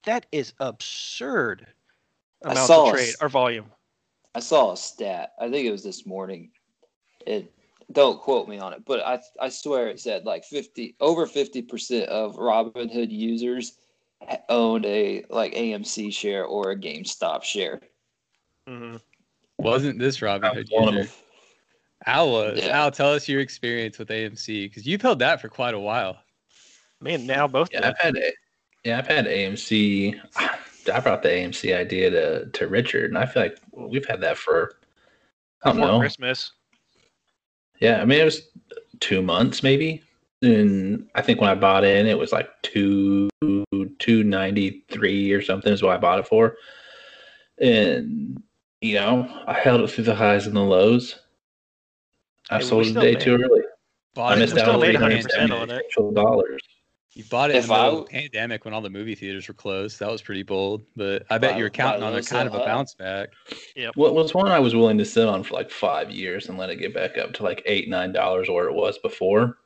[SPEAKER 4] That is absurd.
[SPEAKER 2] I
[SPEAKER 4] Amounts
[SPEAKER 2] saw
[SPEAKER 4] of
[SPEAKER 2] a
[SPEAKER 4] trade
[SPEAKER 2] s-
[SPEAKER 4] or volume.
[SPEAKER 2] I saw a stat. I think it was this morning. It don't quote me on it, but I swear it said like over 50% of Robinhood users owned a like AMC share or a GameStop share.
[SPEAKER 4] Mm-hmm.
[SPEAKER 1] Wasn't this
[SPEAKER 3] I was
[SPEAKER 1] Robinhood
[SPEAKER 3] one of
[SPEAKER 1] user?
[SPEAKER 3] them.
[SPEAKER 1] Al was.
[SPEAKER 2] Yeah.
[SPEAKER 1] Al, tell us your experience with AMC because you've held that for quite a while.
[SPEAKER 4] Me and now both
[SPEAKER 3] Yeah,
[SPEAKER 4] did.
[SPEAKER 3] I've had AMC. I brought the AMC idea to Richard, and I feel like we've had that for I don't
[SPEAKER 4] Before
[SPEAKER 3] know.
[SPEAKER 4] Christmas.
[SPEAKER 3] Yeah, I mean it was 2 months maybe, and I think when I bought in, it was like 293 or something is what I bought it for, and I held it through the highs and the lows. I
[SPEAKER 4] Hey, we
[SPEAKER 3] sold it a
[SPEAKER 4] still
[SPEAKER 3] day
[SPEAKER 4] made-
[SPEAKER 3] too early.
[SPEAKER 1] Bought
[SPEAKER 3] I
[SPEAKER 1] it in
[SPEAKER 3] missed
[SPEAKER 1] the
[SPEAKER 4] we still
[SPEAKER 3] out on
[SPEAKER 1] middle
[SPEAKER 4] made
[SPEAKER 1] of the
[SPEAKER 4] 100%
[SPEAKER 1] pandemic.
[SPEAKER 4] on it.
[SPEAKER 3] potential dollars.
[SPEAKER 1] You bought it in
[SPEAKER 2] If
[SPEAKER 1] the middle
[SPEAKER 2] I
[SPEAKER 1] of the
[SPEAKER 2] w-
[SPEAKER 1] pandemic when all the movie theaters were closed. That was pretty bold, but I bet you're
[SPEAKER 2] Buy
[SPEAKER 1] counting on
[SPEAKER 2] low,
[SPEAKER 1] a kind of
[SPEAKER 2] sell
[SPEAKER 1] a
[SPEAKER 2] high.
[SPEAKER 1] bounce back.
[SPEAKER 3] What was one I was willing to sit on for like 5 years and let it get back up to like $8-9 where it was before.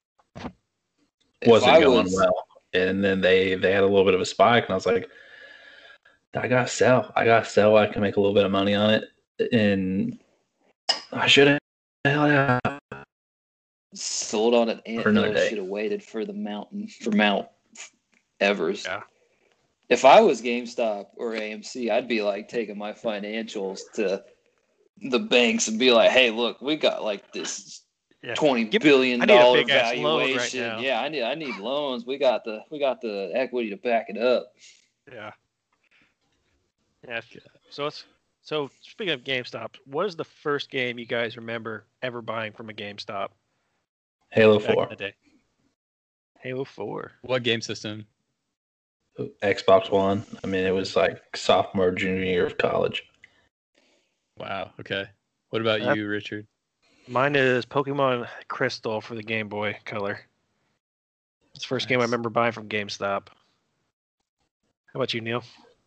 [SPEAKER 2] If
[SPEAKER 3] Wasn't
[SPEAKER 2] I
[SPEAKER 3] going
[SPEAKER 2] was,
[SPEAKER 3] well, and then they had a little bit of a spike, and I was like, I gotta sell. I can make a little bit of money on it, and I should have. Hell yeah.
[SPEAKER 2] sold on an
[SPEAKER 3] For another
[SPEAKER 2] anthill,
[SPEAKER 3] day.
[SPEAKER 2] should have waited for Mount Everest.
[SPEAKER 4] Yeah.
[SPEAKER 2] If I was GameStop or AMC, I'd be like taking my financials to the banks and be like, "Hey, look, we got like this
[SPEAKER 4] Yeah.
[SPEAKER 2] $20
[SPEAKER 4] Give-
[SPEAKER 2] billion
[SPEAKER 4] I need a big-ass loan right
[SPEAKER 2] valuation.
[SPEAKER 4] now."
[SPEAKER 2] Yeah, I need loans. We got the equity to back it up."
[SPEAKER 4] Yeah. Yeah. So speaking of GameStop, what is the first game you guys remember ever buying from a GameStop
[SPEAKER 3] Halo
[SPEAKER 4] back
[SPEAKER 3] 4,
[SPEAKER 4] in the day? Halo 4.
[SPEAKER 1] What game system?
[SPEAKER 3] Xbox One. I mean, it was like sophomore, junior year of college.
[SPEAKER 1] Wow. Okay. What about
[SPEAKER 4] Uh,
[SPEAKER 1] you, Richard?
[SPEAKER 4] Mine is Pokemon Crystal for the Game Boy Color. It's the first game I
[SPEAKER 1] Nice.
[SPEAKER 4] remember buying from GameStop. How about you, Neil?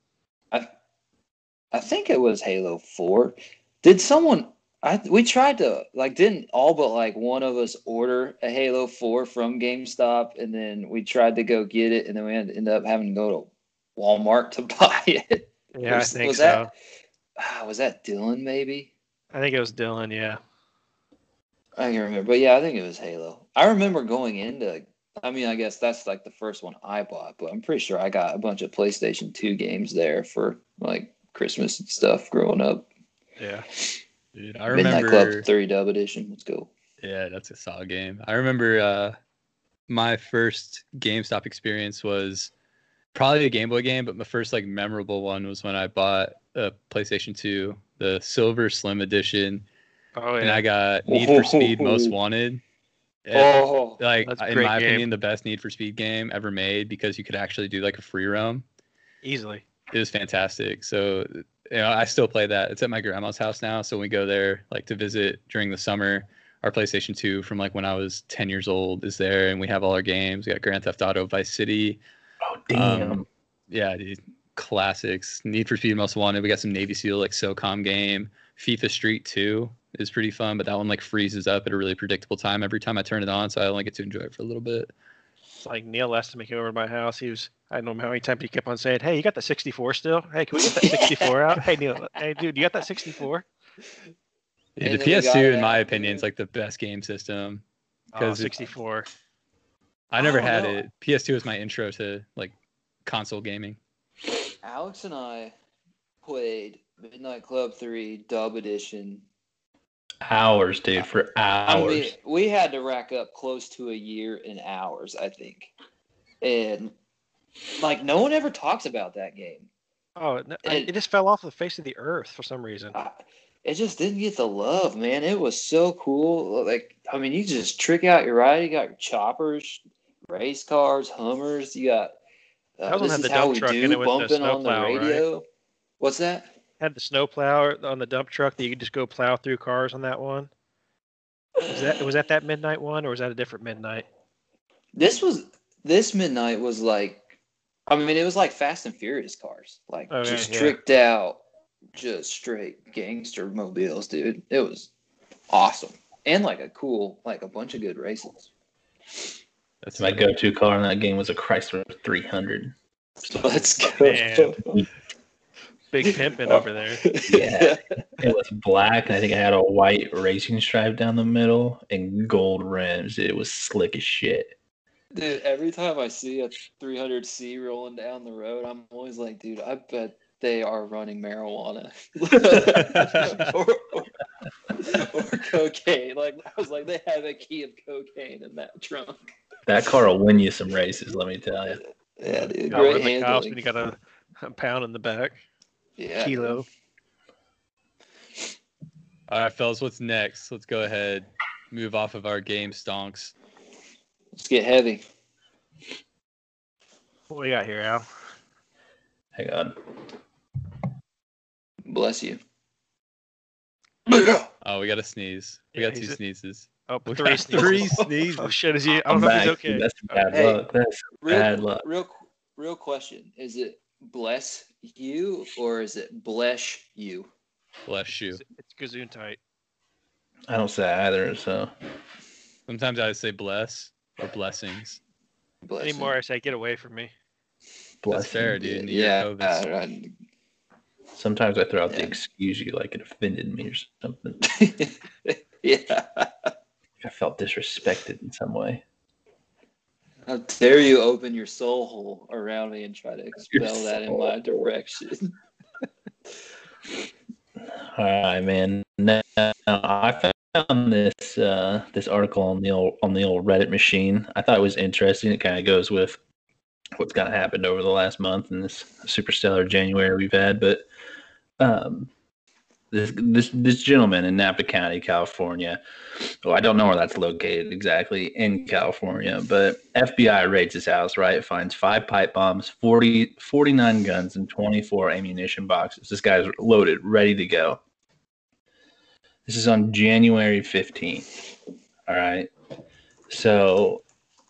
[SPEAKER 2] I think it was Halo 4. Did someone we tried to didn't all but like one of us order a Halo 4 from GameStop, and then we tried to go get it, and then we had to end up having to go to Walmart to buy it.
[SPEAKER 4] Yeah,
[SPEAKER 2] Was-
[SPEAKER 4] I think
[SPEAKER 2] was
[SPEAKER 4] so.
[SPEAKER 2] Was that Dylan maybe?
[SPEAKER 4] I think it was Dylan, yeah.
[SPEAKER 2] I can't remember, but yeah, I think it was Halo. I remember going into. I mean, I guess that's like the first one I bought, but I'm pretty sure I got a bunch of PlayStation 2 games there for like Christmas and stuff growing up.
[SPEAKER 4] Yeah.
[SPEAKER 1] Dude, I
[SPEAKER 2] Midnight
[SPEAKER 1] remember.
[SPEAKER 2] Club 3 Dub Edition. Let's go.
[SPEAKER 1] Yeah, that's a solid game. I remember my first GameStop experience was probably a Game Boy game, but my first like memorable one was when I bought a PlayStation 2, the Silver Slim Edition,
[SPEAKER 4] Oh,
[SPEAKER 1] and
[SPEAKER 4] yeah.
[SPEAKER 1] I got Need for Speed Most Wanted. Yeah,
[SPEAKER 2] Oh,
[SPEAKER 1] like
[SPEAKER 4] That's a
[SPEAKER 1] in
[SPEAKER 4] great
[SPEAKER 1] my
[SPEAKER 4] game.
[SPEAKER 1] opinion, the best Need for Speed game ever made because you could actually do like a free roam.
[SPEAKER 4] Easily.
[SPEAKER 1] It was fantastic. So I still play that. It's at my grandma's house now. So when we go there like to visit during the summer, our PlayStation 2 from like when I was 10 years old is there, and we have all our games. We got Grand Theft Auto, Vice City.
[SPEAKER 3] Oh, damn.
[SPEAKER 1] Yeah, dude. Classics. Need for Speed Most Wanted. We got some Navy SEAL like SOCOM game. FIFA Street 2 is pretty fun, but that one like freezes up at a really predictable time every time I turn it on, so I only get to enjoy it for a little bit.
[SPEAKER 4] It's like Neil last time he came over to my house. I don't know how many times he kept on saying, "Hey, you got the 64 still? Hey, can we get that 64 out? Hey, Neil. Hey, dude, you got that 64?"
[SPEAKER 1] Yeah,
[SPEAKER 2] And
[SPEAKER 1] the
[SPEAKER 2] then we got
[SPEAKER 1] PS2,
[SPEAKER 2] it
[SPEAKER 1] in my
[SPEAKER 2] out,
[SPEAKER 1] opinion,
[SPEAKER 2] dude.
[SPEAKER 1] is like the best game system.
[SPEAKER 4] Oh,
[SPEAKER 1] 'Cause it-
[SPEAKER 4] 64.
[SPEAKER 1] I never
[SPEAKER 2] don't
[SPEAKER 1] had
[SPEAKER 2] know.
[SPEAKER 1] it. PS2 was my intro to like console gaming.
[SPEAKER 2] Alex and I played Midnight Club 3 Dub Edition.
[SPEAKER 3] Hours, dude, for hours.
[SPEAKER 2] I mean, we had to rack up close to a year in hours, I think. And like, no one ever talks about that game.
[SPEAKER 4] Oh, it just fell off the face of the earth for some reason.
[SPEAKER 2] It just didn't get the love, man. It was so cool. Like, I mean, you just trick out your ride. You got your choppers, race cars, Hummers. You got
[SPEAKER 4] That one
[SPEAKER 2] this
[SPEAKER 4] had
[SPEAKER 2] is
[SPEAKER 4] the
[SPEAKER 2] how
[SPEAKER 4] dump
[SPEAKER 2] we
[SPEAKER 4] truck in
[SPEAKER 2] do
[SPEAKER 4] it with the
[SPEAKER 2] bumping on the
[SPEAKER 4] snowplow, right?
[SPEAKER 2] radio. What's that?
[SPEAKER 4] Had the snowplow on the dump truck that you could just go plow through cars on that one. Was that midnight one, or was that a different midnight?
[SPEAKER 2] This midnight was like, I mean, it was like Fast and Furious cars, like
[SPEAKER 4] Okay,
[SPEAKER 2] just
[SPEAKER 4] yeah.
[SPEAKER 2] tricked out, just straight gangster mobiles, dude. It was awesome and like a bunch of good races.
[SPEAKER 1] That's
[SPEAKER 3] My go-to car in that game was a Chrysler 300.
[SPEAKER 2] Let's go.
[SPEAKER 4] Man. Big pimpin' over there.
[SPEAKER 3] Yeah. It was black, and I think it had a white racing stripe down the middle and gold rims. It was slick as shit.
[SPEAKER 2] Dude, every time I see a 300C rolling down the road, I'm always like, dude, I bet they are running marijuana or cocaine. Like, I was like, they have a key of cocaine in that trunk.
[SPEAKER 3] That car will win you some races, let me tell you.
[SPEAKER 2] Yeah, dude,
[SPEAKER 4] Got
[SPEAKER 2] great
[SPEAKER 4] run the cops
[SPEAKER 2] handling.
[SPEAKER 4] when you got a pound in the back.
[SPEAKER 2] Yeah,
[SPEAKER 4] Kilo.
[SPEAKER 1] All right, fellas, what's next? Let's go ahead, move off of our game stonks.
[SPEAKER 2] let's get heavy.
[SPEAKER 4] What we got here, Al?
[SPEAKER 3] Hang on.
[SPEAKER 2] Bless you.
[SPEAKER 1] Oh, we got a sneeze. We
[SPEAKER 4] Yeah,
[SPEAKER 1] got two
[SPEAKER 4] he's-
[SPEAKER 1] sneezes.
[SPEAKER 4] Oh,
[SPEAKER 1] We
[SPEAKER 4] three
[SPEAKER 1] got
[SPEAKER 4] sneezes.
[SPEAKER 1] three sneezes.
[SPEAKER 4] Oh shit! Is he? I
[SPEAKER 3] I'm
[SPEAKER 4] don't know if
[SPEAKER 3] back.
[SPEAKER 4] he's okay.
[SPEAKER 3] That's bad
[SPEAKER 2] Hey,
[SPEAKER 3] luck. That's bad luck.
[SPEAKER 2] Real question. Is it bless you or is it bless you?
[SPEAKER 1] Bless you.
[SPEAKER 4] It's gazoon tight.
[SPEAKER 3] I don't say either, so
[SPEAKER 1] Sometimes I say bless or blessings.
[SPEAKER 2] Bless
[SPEAKER 4] Anymore, I say, get away from me.
[SPEAKER 3] bless
[SPEAKER 1] That's fair,
[SPEAKER 3] him.
[SPEAKER 1] dude.
[SPEAKER 2] Yeah,
[SPEAKER 1] Near COVID.
[SPEAKER 2] right.
[SPEAKER 3] Sometimes I throw out the
[SPEAKER 2] Yeah.
[SPEAKER 3] excuse you like it offended me or something.
[SPEAKER 2] Yeah.
[SPEAKER 3] I felt disrespected in some way.
[SPEAKER 2] How dare you open your soul hole around me and try to
[SPEAKER 3] Your
[SPEAKER 2] expel that in
[SPEAKER 3] soul
[SPEAKER 2] my
[SPEAKER 3] hole.
[SPEAKER 2] direction?
[SPEAKER 3] All right, man. Now I found this article on the old Reddit machine. I thought it was interesting. It kind of goes with what's kind of happened over the last month and this super stellar January we've had. But this gentleman in Napa County, California. Well, I don't know where that's located exactly in California, but FBI raids his house, right? Finds 5 pipe bombs, 49 guns, and 24 ammunition boxes. This guy's loaded, ready to go. This is on January 15th. All right. So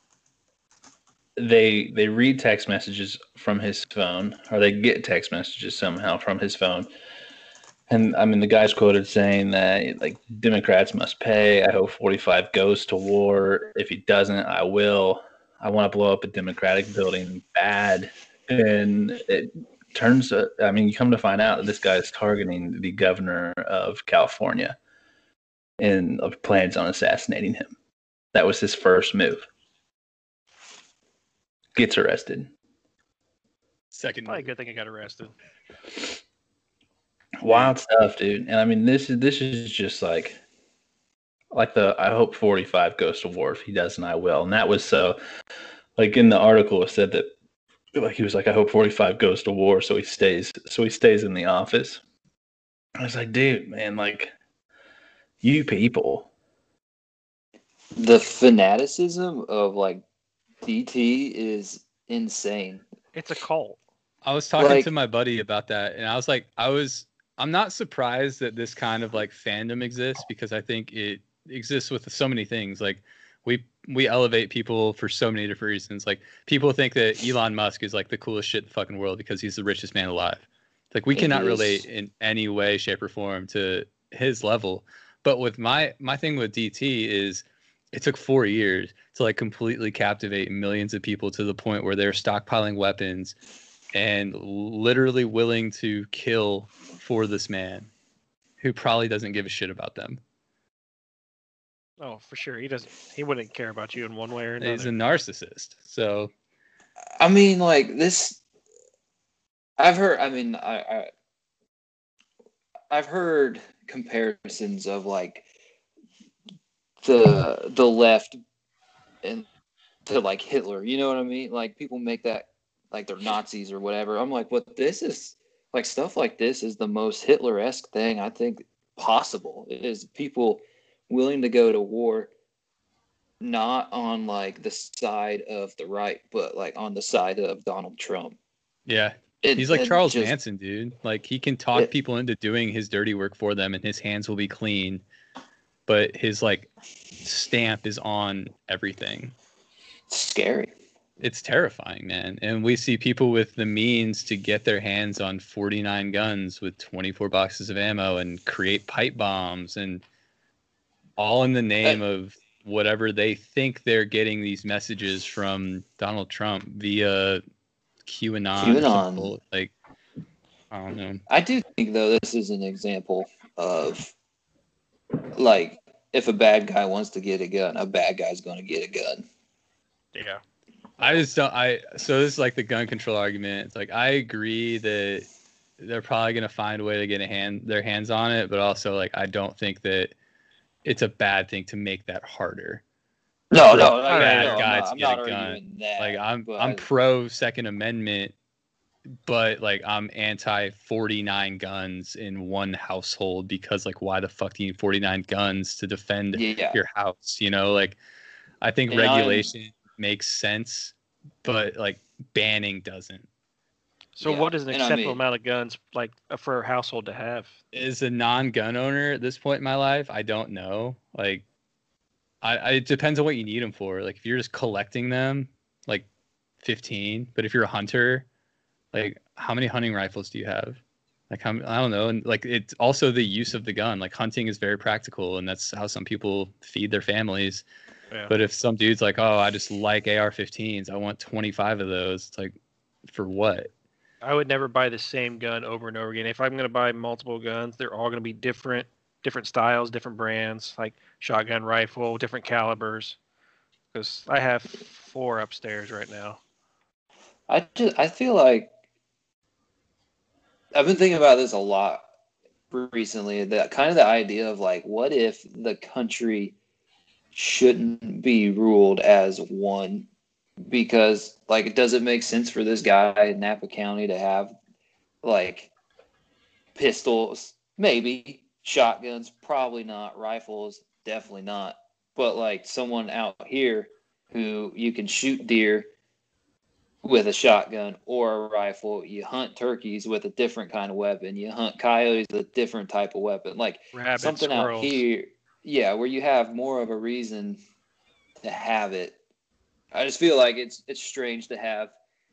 [SPEAKER 3] they read text messages from his phone, or they get text messages somehow from his phone. And I mean, the guy's quoted saying that, like, Democrats must pay. I hope 45 goes to war. If he doesn't, I will. I want to blow up a Democratic building bad. And it turns, I mean, you come to find out that this guy is targeting the governor of California and plans on assassinating him. That was his first move. Gets arrested.
[SPEAKER 1] Second.
[SPEAKER 4] Probably a good thing I got arrested.
[SPEAKER 3] Wild stuff, dude. And I mean, this is just like the I hope 45 goes to war. If he doesn't, I will. And that was so, like, in the article, it said that, like, he was like, I hope 45 goes to war, so he stays in the office. I was like, dude, man, like, you people.
[SPEAKER 2] The fanaticism of, like, DT is insane.
[SPEAKER 4] It's a cult.
[SPEAKER 1] I was talking
[SPEAKER 2] Like-
[SPEAKER 1] to my buddy about that, and I was like, I'm not surprised that this kind of like fandom exists, because I think it exists with so many things. Like we elevate people for so many different reasons. Like, people think that Elon Musk is like the coolest shit in the fucking world because he's the richest man alive. Like, we
[SPEAKER 2] It
[SPEAKER 1] cannot
[SPEAKER 2] is.
[SPEAKER 1] relate in any way, shape, or form to his level. But with my thing with DT is, it took 4 years to like completely captivate millions of people to the point where they're stockpiling weapons and literally willing to kill for this man who probably doesn't give a shit about them.
[SPEAKER 4] Oh, for sure. He wouldn't care about you in one way or another.
[SPEAKER 1] He's a narcissist. So
[SPEAKER 2] I mean, like, this. I've heard. I mean, I've heard comparisons of, like, the left and to, like, Hitler. You know what I mean? Like, people make that like they're Nazis or whatever. I'm like, what this is, like, stuff like this is the most Hitler-esque thing I think possible. It is people willing to go to war, not on, like, the side of the right, but, like, on the side of Donald Trump.
[SPEAKER 1] yeah,
[SPEAKER 2] It-
[SPEAKER 1] he's like
[SPEAKER 2] it
[SPEAKER 1] Charles
[SPEAKER 2] just-
[SPEAKER 1] Manson, dude. Like, he can talk
[SPEAKER 2] It-
[SPEAKER 1] people into doing his dirty work for them, and his hands will be clean. But his like stamp is on everything.
[SPEAKER 2] Scary.
[SPEAKER 1] It's terrifying, man. And we see people with the means to get their hands on 49 guns with 24 boxes of ammo and create pipe bombs, and all in the name of whatever they think they're getting these messages from Donald Trump via
[SPEAKER 2] QAnon.
[SPEAKER 1] cult. Like, I don't know.
[SPEAKER 2] I do think though this is an example of like if a bad guy wants to get a gun, a bad guy's going to get a gun.
[SPEAKER 4] Yeah.
[SPEAKER 1] I just don't. So this is like the gun control argument. It's like I agree that they're probably gonna find a way to get their hands on it, but also like I don't think that it's a bad thing to make that harder.
[SPEAKER 2] No,
[SPEAKER 1] bad guy to
[SPEAKER 2] I'm
[SPEAKER 1] get
[SPEAKER 2] not
[SPEAKER 1] a gun.
[SPEAKER 2] arguing that.
[SPEAKER 1] Like I'm pro Second Amendment, but like I'm anti 49 guns in one household because like why the fuck do you need 49 guns to defend your house? You know, like I think regulation makes sense, but like banning doesn't.
[SPEAKER 4] So what is an acceptable amount of guns like for a household to have?
[SPEAKER 1] As a non-gun owner at this point in my life, I don't know. Like, it depends on what you need them for. Like, if you're just collecting them, like 15. But if you're a hunter, like, how many hunting rifles do you have? Like, I don't know. And like, it's also the use of the gun. Like, hunting is very practical, and that's how some people feed their families. Yeah. But if some dude's like, oh, I just like AR-15s, I want 25 of those. It's like, for what?
[SPEAKER 4] I would never buy the same gun over and over again. If I'm going to buy multiple guns, they're all going to be different styles, different brands, like shotgun, rifle, different calibers. Because I have 4 upstairs right now.
[SPEAKER 2] I feel like I've been thinking about this a lot recently. That kind of the idea of like, what if the country shouldn't be ruled as one? Because like, does it make sense for this guy in Napa County to have like pistols? Maybe. Shotguns, probably not. Rifles, definitely not. But like someone out here who you can shoot deer with a shotgun or a rifle, you hunt turkeys with a different kind of weapon, you hunt coyotes with a different type of weapon, like
[SPEAKER 4] rabbits,
[SPEAKER 2] something
[SPEAKER 4] squirrels.
[SPEAKER 2] Out here, where you have more of a reason to have it. I just feel like it's strange to have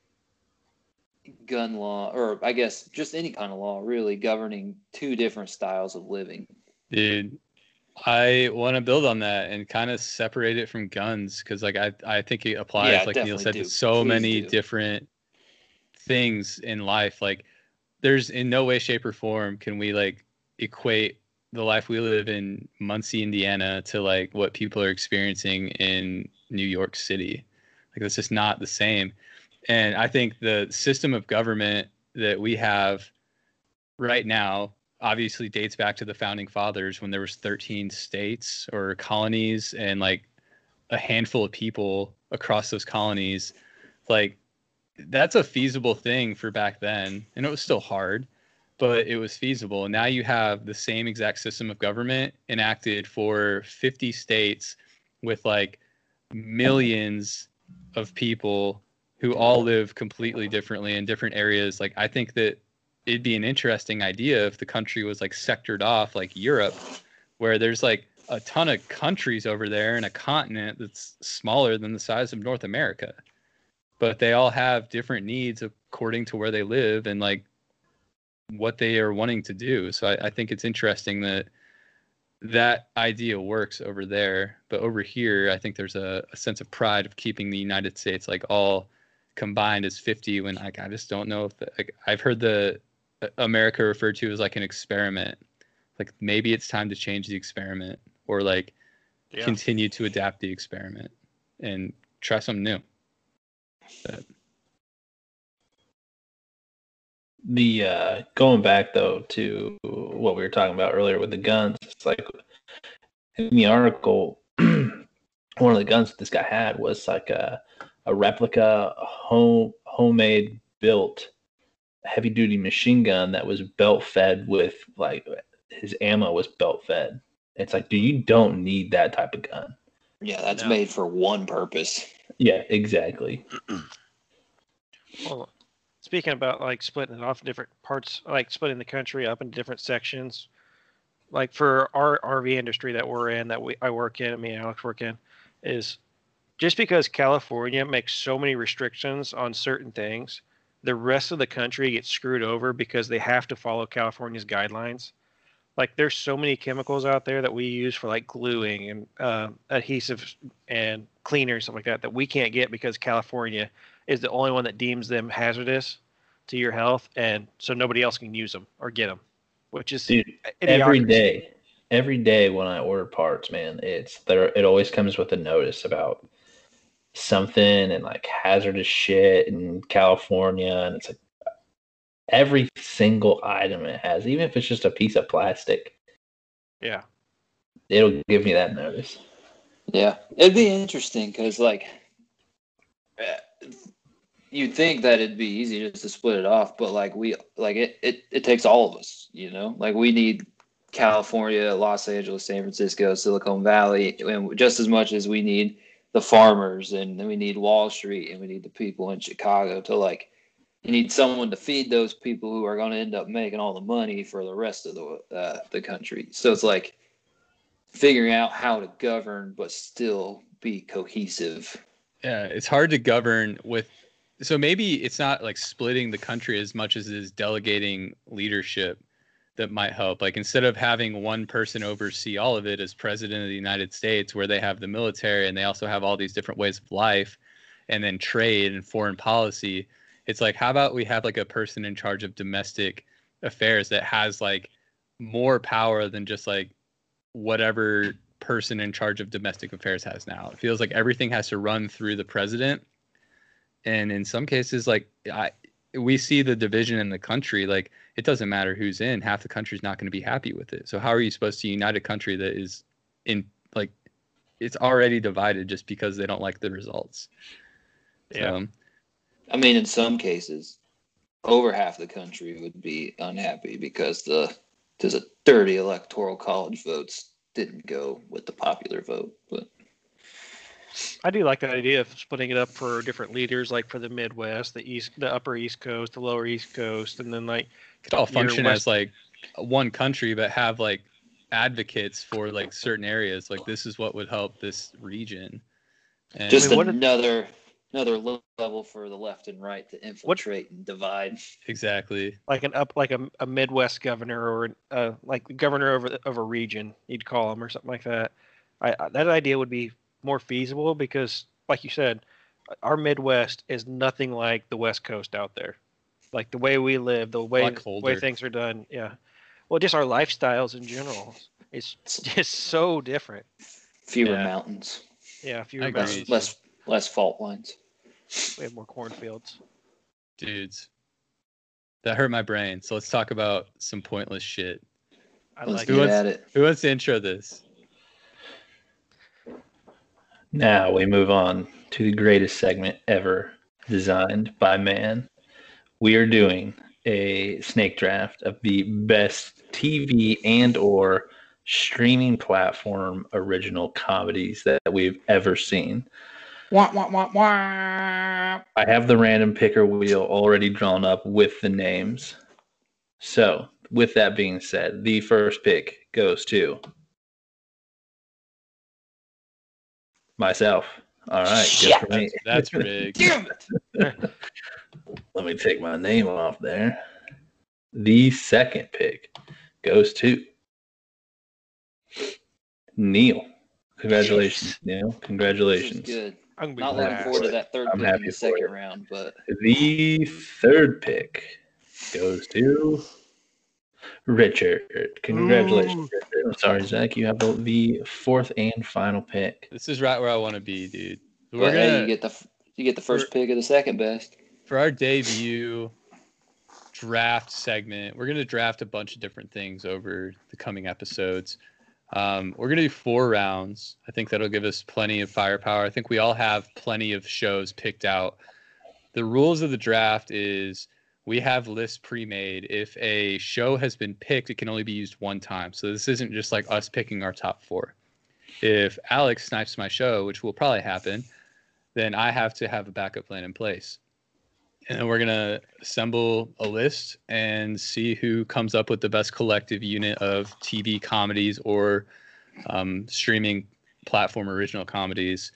[SPEAKER 2] gun law, or I guess just any kind of law, really governing 2 different styles of living.
[SPEAKER 1] Dude, I want to build on that and kind of separate it from guns because, like, I think it applies, like Neil said, to so many different things in life. Like, there's in no way, shape, or form can we like equate the life we live in Muncie, Indiana, to like what people are experiencing in New York City. Like, that's just not the same. And I think the system of government that we have right now obviously dates back to the founding fathers when there was 13 states or colonies and like a handful of people across those colonies. Like, that's a feasible thing for back then. And it was still hard, but it was feasible. And now you have the same exact system of government enacted for 50 states with like millions of people who all live completely differently in different areas. Like, I think that it'd be an interesting idea if the country was like sectored off like Europe, where there's like a ton of countries over there in a continent that's smaller than the size of North America, but they all have different needs according to where they live and like what they are wanting to do. So I think it's interesting that idea works over there, but over here, I think there's a sense of pride of keeping the United States like all combined as 50 when like, I just don't know if like, I've heard the America referred to as like an experiment. Like, maybe it's time to change the experiment or like continue to adapt the experiment and try something new. But
[SPEAKER 3] the going back though to what we were talking about earlier with the guns, it's like in the article, one of the guns that this guy had was like a replica homemade built heavy duty machine gun that was belt fed with like his ammo was belt fed. It's like, you don't need that type of gun.
[SPEAKER 2] Yeah, that's made for one purpose.
[SPEAKER 3] Yeah, exactly.
[SPEAKER 4] Well, speaking about like splitting it off in different parts, like splitting the country up into different sections, like for our RV industry that we're in, I work in, me and Alex work in, is just because California makes so many restrictions on certain things, the rest of the country gets screwed over because they have to follow California's guidelines. Like, there's so many chemicals out there that we use for like gluing and adhesives and cleaners, stuff like that we can't get because California is the only one that deems them hazardous to your health, and so nobody else can use them or get them, which is
[SPEAKER 3] Dude,
[SPEAKER 4] idiocracy.
[SPEAKER 3] every day when I order parts, man, it's there. It always comes with a notice about something and like hazardous shit in California, and it's like every single item it has, even if it's just a piece of plastic,
[SPEAKER 4] Yeah.
[SPEAKER 3] it'll give me that notice.
[SPEAKER 2] Yeah, it'd be interesting because like you'd think that it'd be easy just to split it off, but like it takes all of us, you know. Like we need California, Los Angeles, San Francisco, Silicon Valley, and just as much as we need the farmers, and then we need Wall Street, and we need the people in Chicago to like. You need someone to feed those people who are going to end up making all the money for the rest of the country. So it's like figuring out how to govern but still be cohesive.
[SPEAKER 1] Yeah, it's hard to govern with. So maybe it's not like splitting the country as much as it is delegating leadership that might help. Like instead of having one person oversee all of it as president of the United States, where they have the military and they also have all these different ways of life and then trade and foreign policy. It's like, how about we have like a person in charge of domestic affairs that has like more power than just like whatever person in charge of domestic affairs has now. It feels like everything has to run through the president. And in some cases, like we see the division in the country, like it doesn't matter who's in, half the country's not going to be happy with it. So how are you supposed to unite a country that is in like, it's already divided just because they don't like the results?
[SPEAKER 4] Yeah.
[SPEAKER 1] So,
[SPEAKER 2] I mean, in some cases, over half the country would be unhappy because there's a 30 electoral college votes didn't go with the popular vote. But
[SPEAKER 4] I do like the idea of splitting it up for different leaders, like for the Midwest, the upper East Coast, the lower East Coast, and then like
[SPEAKER 1] it could all function
[SPEAKER 4] West-
[SPEAKER 1] as like one country, but have like advocates for like certain areas. Like this is what would help this region. And
[SPEAKER 2] just
[SPEAKER 4] what
[SPEAKER 2] another level for the left and right to infiltrate and divide.
[SPEAKER 1] exactly.
[SPEAKER 4] like a Midwest governor or like the governor of a region, you'd call him or something like that. That idea would be more feasible because, like you said, our Midwest is nothing like the West Coast out there. Like the way we live, the way things are done. Yeah. Well, just our lifestyles in general. It's just so different.
[SPEAKER 2] Fewer mountains.
[SPEAKER 4] Yeah,
[SPEAKER 1] I agree.
[SPEAKER 2] Less fault lines.
[SPEAKER 4] We have more cornfields.
[SPEAKER 1] Dudes, that hurt my brain. So let's talk about some pointless shit.
[SPEAKER 2] Let's get at it.
[SPEAKER 1] Who wants to intro this?
[SPEAKER 3] Now we move on to the greatest segment ever designed by man. We are doing a snake draft of the best TV and or streaming platform original comedies that we've ever seen.
[SPEAKER 2] Wah, wah, wah, wah.
[SPEAKER 3] I have the random picker wheel already drawn up with the names. So, with that being said, the first pick goes to myself. All right, good for me.
[SPEAKER 1] That's big.
[SPEAKER 2] Damn it.
[SPEAKER 3] Let me take my name off there. The second pick goes to Neil. Congratulations, Neil. Congratulations.
[SPEAKER 2] This is good.
[SPEAKER 4] I'm
[SPEAKER 2] Not looking forward to that third
[SPEAKER 3] I'm
[SPEAKER 2] pick
[SPEAKER 3] happy
[SPEAKER 2] in the
[SPEAKER 3] for
[SPEAKER 2] second
[SPEAKER 3] you.
[SPEAKER 2] round, but
[SPEAKER 3] The third pick goes to Richard. Congratulations, Richard. I'm sorry, Zach. You have the fourth and final pick.
[SPEAKER 1] This is right where I want to be, dude.
[SPEAKER 2] well, hey, you get the first pick of the second best.
[SPEAKER 1] For our debut draft segment, we're gonna draft a bunch of different things over the coming episodes. We're gonna do 4 rounds. I think that'll give us plenty of firepower. I think we all have plenty of shows picked out. The rules of the draft is we have lists pre-made. If a show has been picked, it can only be used one time. So this isn't just like us picking our top 4. If Alex snipes my show, which will probably happen, then I have to have a backup plan in place. And then we're going to assemble a list and see who comes up with the best collective unit of TV comedies or streaming platform original comedies.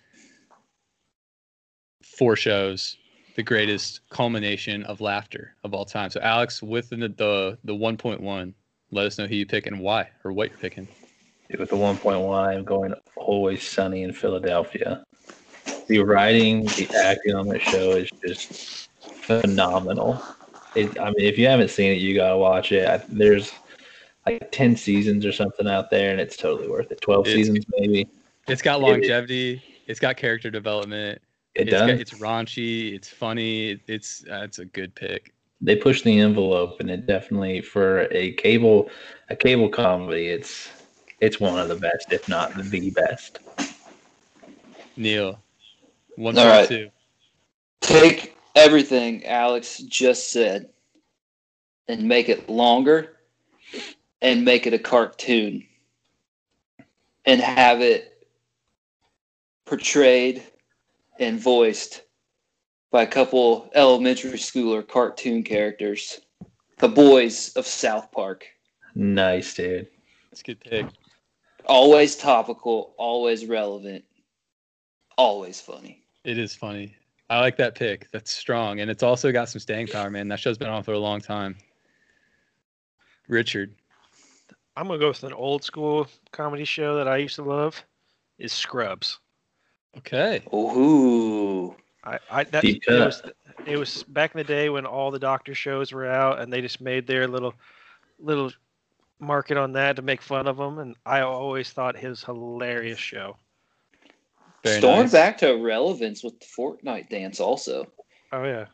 [SPEAKER 1] 4 shows, the greatest culmination of laughter of all time. So Alex, with the 1.1, let us know who you pick and why, or what you're picking.
[SPEAKER 3] With the 1.1, I'm going Always Sunny in Philadelphia. the writing, the acting on that show is just phenomenal. I mean, if you haven't seen it, you gotta watch it. There's like 10 seasons or something out there, and it's totally worth it. 12
[SPEAKER 1] It's
[SPEAKER 3] seasons, maybe.
[SPEAKER 1] it's got
[SPEAKER 3] It-
[SPEAKER 1] longevity. It's got character development.
[SPEAKER 3] It does.
[SPEAKER 1] It's raunchy. It's funny. It's a good pick.
[SPEAKER 3] They push the envelope, and it definitely for a cable comedy, it's one of the best, if not the best.
[SPEAKER 1] Neil,
[SPEAKER 2] All right.
[SPEAKER 1] 1.2.
[SPEAKER 2] Take everything Alex just said and make it longer and make it a cartoon and have it portrayed and voiced by a couple elementary schooler cartoon characters, the boys of South Park.
[SPEAKER 3] Nice, dude.
[SPEAKER 1] It's a good pick.
[SPEAKER 2] Always topical, always relevant, always funny.
[SPEAKER 1] It is funny. I like that pick. That's strong, and it's also got some staying power, man. That show's been on for a long time. Richard.
[SPEAKER 4] I'm gonna go with an old school comedy show that I used to love. Is Scrubs.
[SPEAKER 1] Okay.
[SPEAKER 2] Ooh.
[SPEAKER 3] Deep cut.
[SPEAKER 4] It was back in the day when all the doctor shows were out, and they just made their little market on that to make fun of them. And I always thought his hilarious show.
[SPEAKER 1] Very
[SPEAKER 2] Stormed
[SPEAKER 1] nice.
[SPEAKER 2] back to relevance with the Fortnite dance also.
[SPEAKER 4] Oh yeah.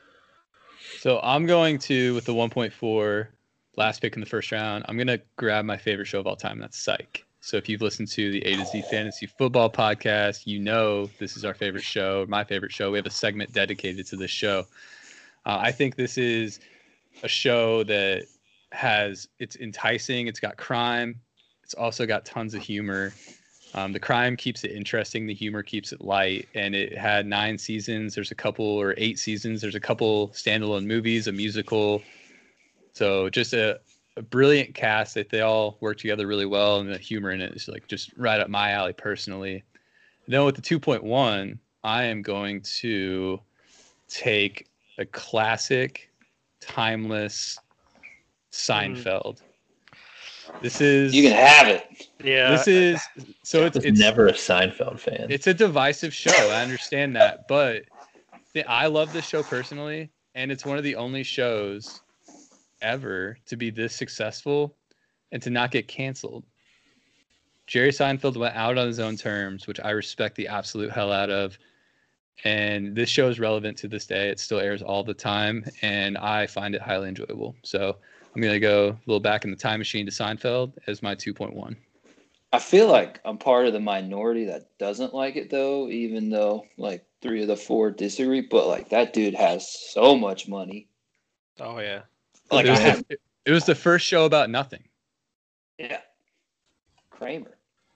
[SPEAKER 1] So I'm going to, with the 1.4, last pick in the first round, I'm going to grab my favorite show of all time. That's Psych. So if you've listened to the A to Z Fantasy Football podcast, you know this is our favorite show, my favorite show. We have a segment dedicated to this show. I think this is a show that it's enticing. It's got crime. It's also got tons of humor. The crime keeps it interesting. The humor keeps it light. And it had 9 seasons. There's a couple, or 8 seasons. There's a couple standalone movies, a musical. So just a brilliant cast that they all work together really well. And the humor in it is like just right up my alley personally. Then with the 2.1, I am going to take a classic, timeless Seinfeld. This is
[SPEAKER 2] You can have it.
[SPEAKER 4] Yeah.
[SPEAKER 1] this is so
[SPEAKER 3] I was
[SPEAKER 1] it's
[SPEAKER 3] never a Seinfeld fan.
[SPEAKER 1] it's a divisive show. I understand that, but I love this show personally, and it's one of the only shows ever to be this successful and to not get canceled. Jerry Seinfeld went out on his own terms, which I respect the absolute hell out of. And this show is relevant to this day. It still airs all the time, and I find it highly enjoyable. So I'm going to go a little back in the time machine to Seinfeld as my 2.1.
[SPEAKER 2] I feel like I'm part of the minority that doesn't like it though, even though like 3 of the 4 disagree. But like that dude has so much money.
[SPEAKER 4] Oh yeah.
[SPEAKER 2] Like
[SPEAKER 1] it,
[SPEAKER 2] I
[SPEAKER 1] was
[SPEAKER 2] have,
[SPEAKER 1] it was the first show about nothing.
[SPEAKER 2] yeah, Kramer.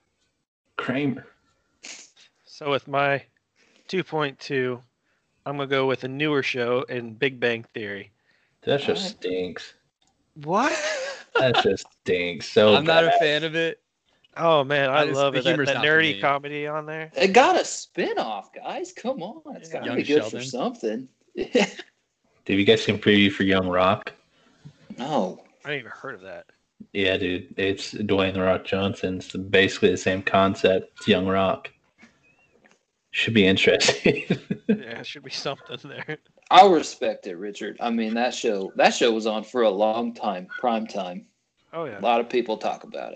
[SPEAKER 4] So with my 2.2, I'm gonna go with a newer show in Big Bang Theory.
[SPEAKER 3] That just
[SPEAKER 2] Alright.
[SPEAKER 3] stinks.
[SPEAKER 4] What?
[SPEAKER 3] That just stinks. So
[SPEAKER 1] I'm not a
[SPEAKER 3] bad.
[SPEAKER 1] fan of it.
[SPEAKER 4] Oh man, I love
[SPEAKER 1] the
[SPEAKER 4] it. That
[SPEAKER 1] humor's not for
[SPEAKER 4] nerdy
[SPEAKER 1] me.
[SPEAKER 4] comedy on there.
[SPEAKER 2] It got a spin-off, guys. Come on. It's
[SPEAKER 4] Yeah.
[SPEAKER 2] gotta
[SPEAKER 1] Young
[SPEAKER 2] be good
[SPEAKER 1] Sheldon.
[SPEAKER 2] for something.
[SPEAKER 3] Did you guys see a preview for Young Rock?
[SPEAKER 2] No.
[SPEAKER 4] I ain't even heard of that.
[SPEAKER 3] Yeah, dude. It's Dwayne The Rock Johnson. It's basically the same concept. It's Young Rock. Should be interesting.
[SPEAKER 4] Yeah, it should be something there.
[SPEAKER 2] I'll respect it, Richard. I mean that show was on for a long time, prime time.
[SPEAKER 4] Oh yeah.
[SPEAKER 2] A lot of people talk about it.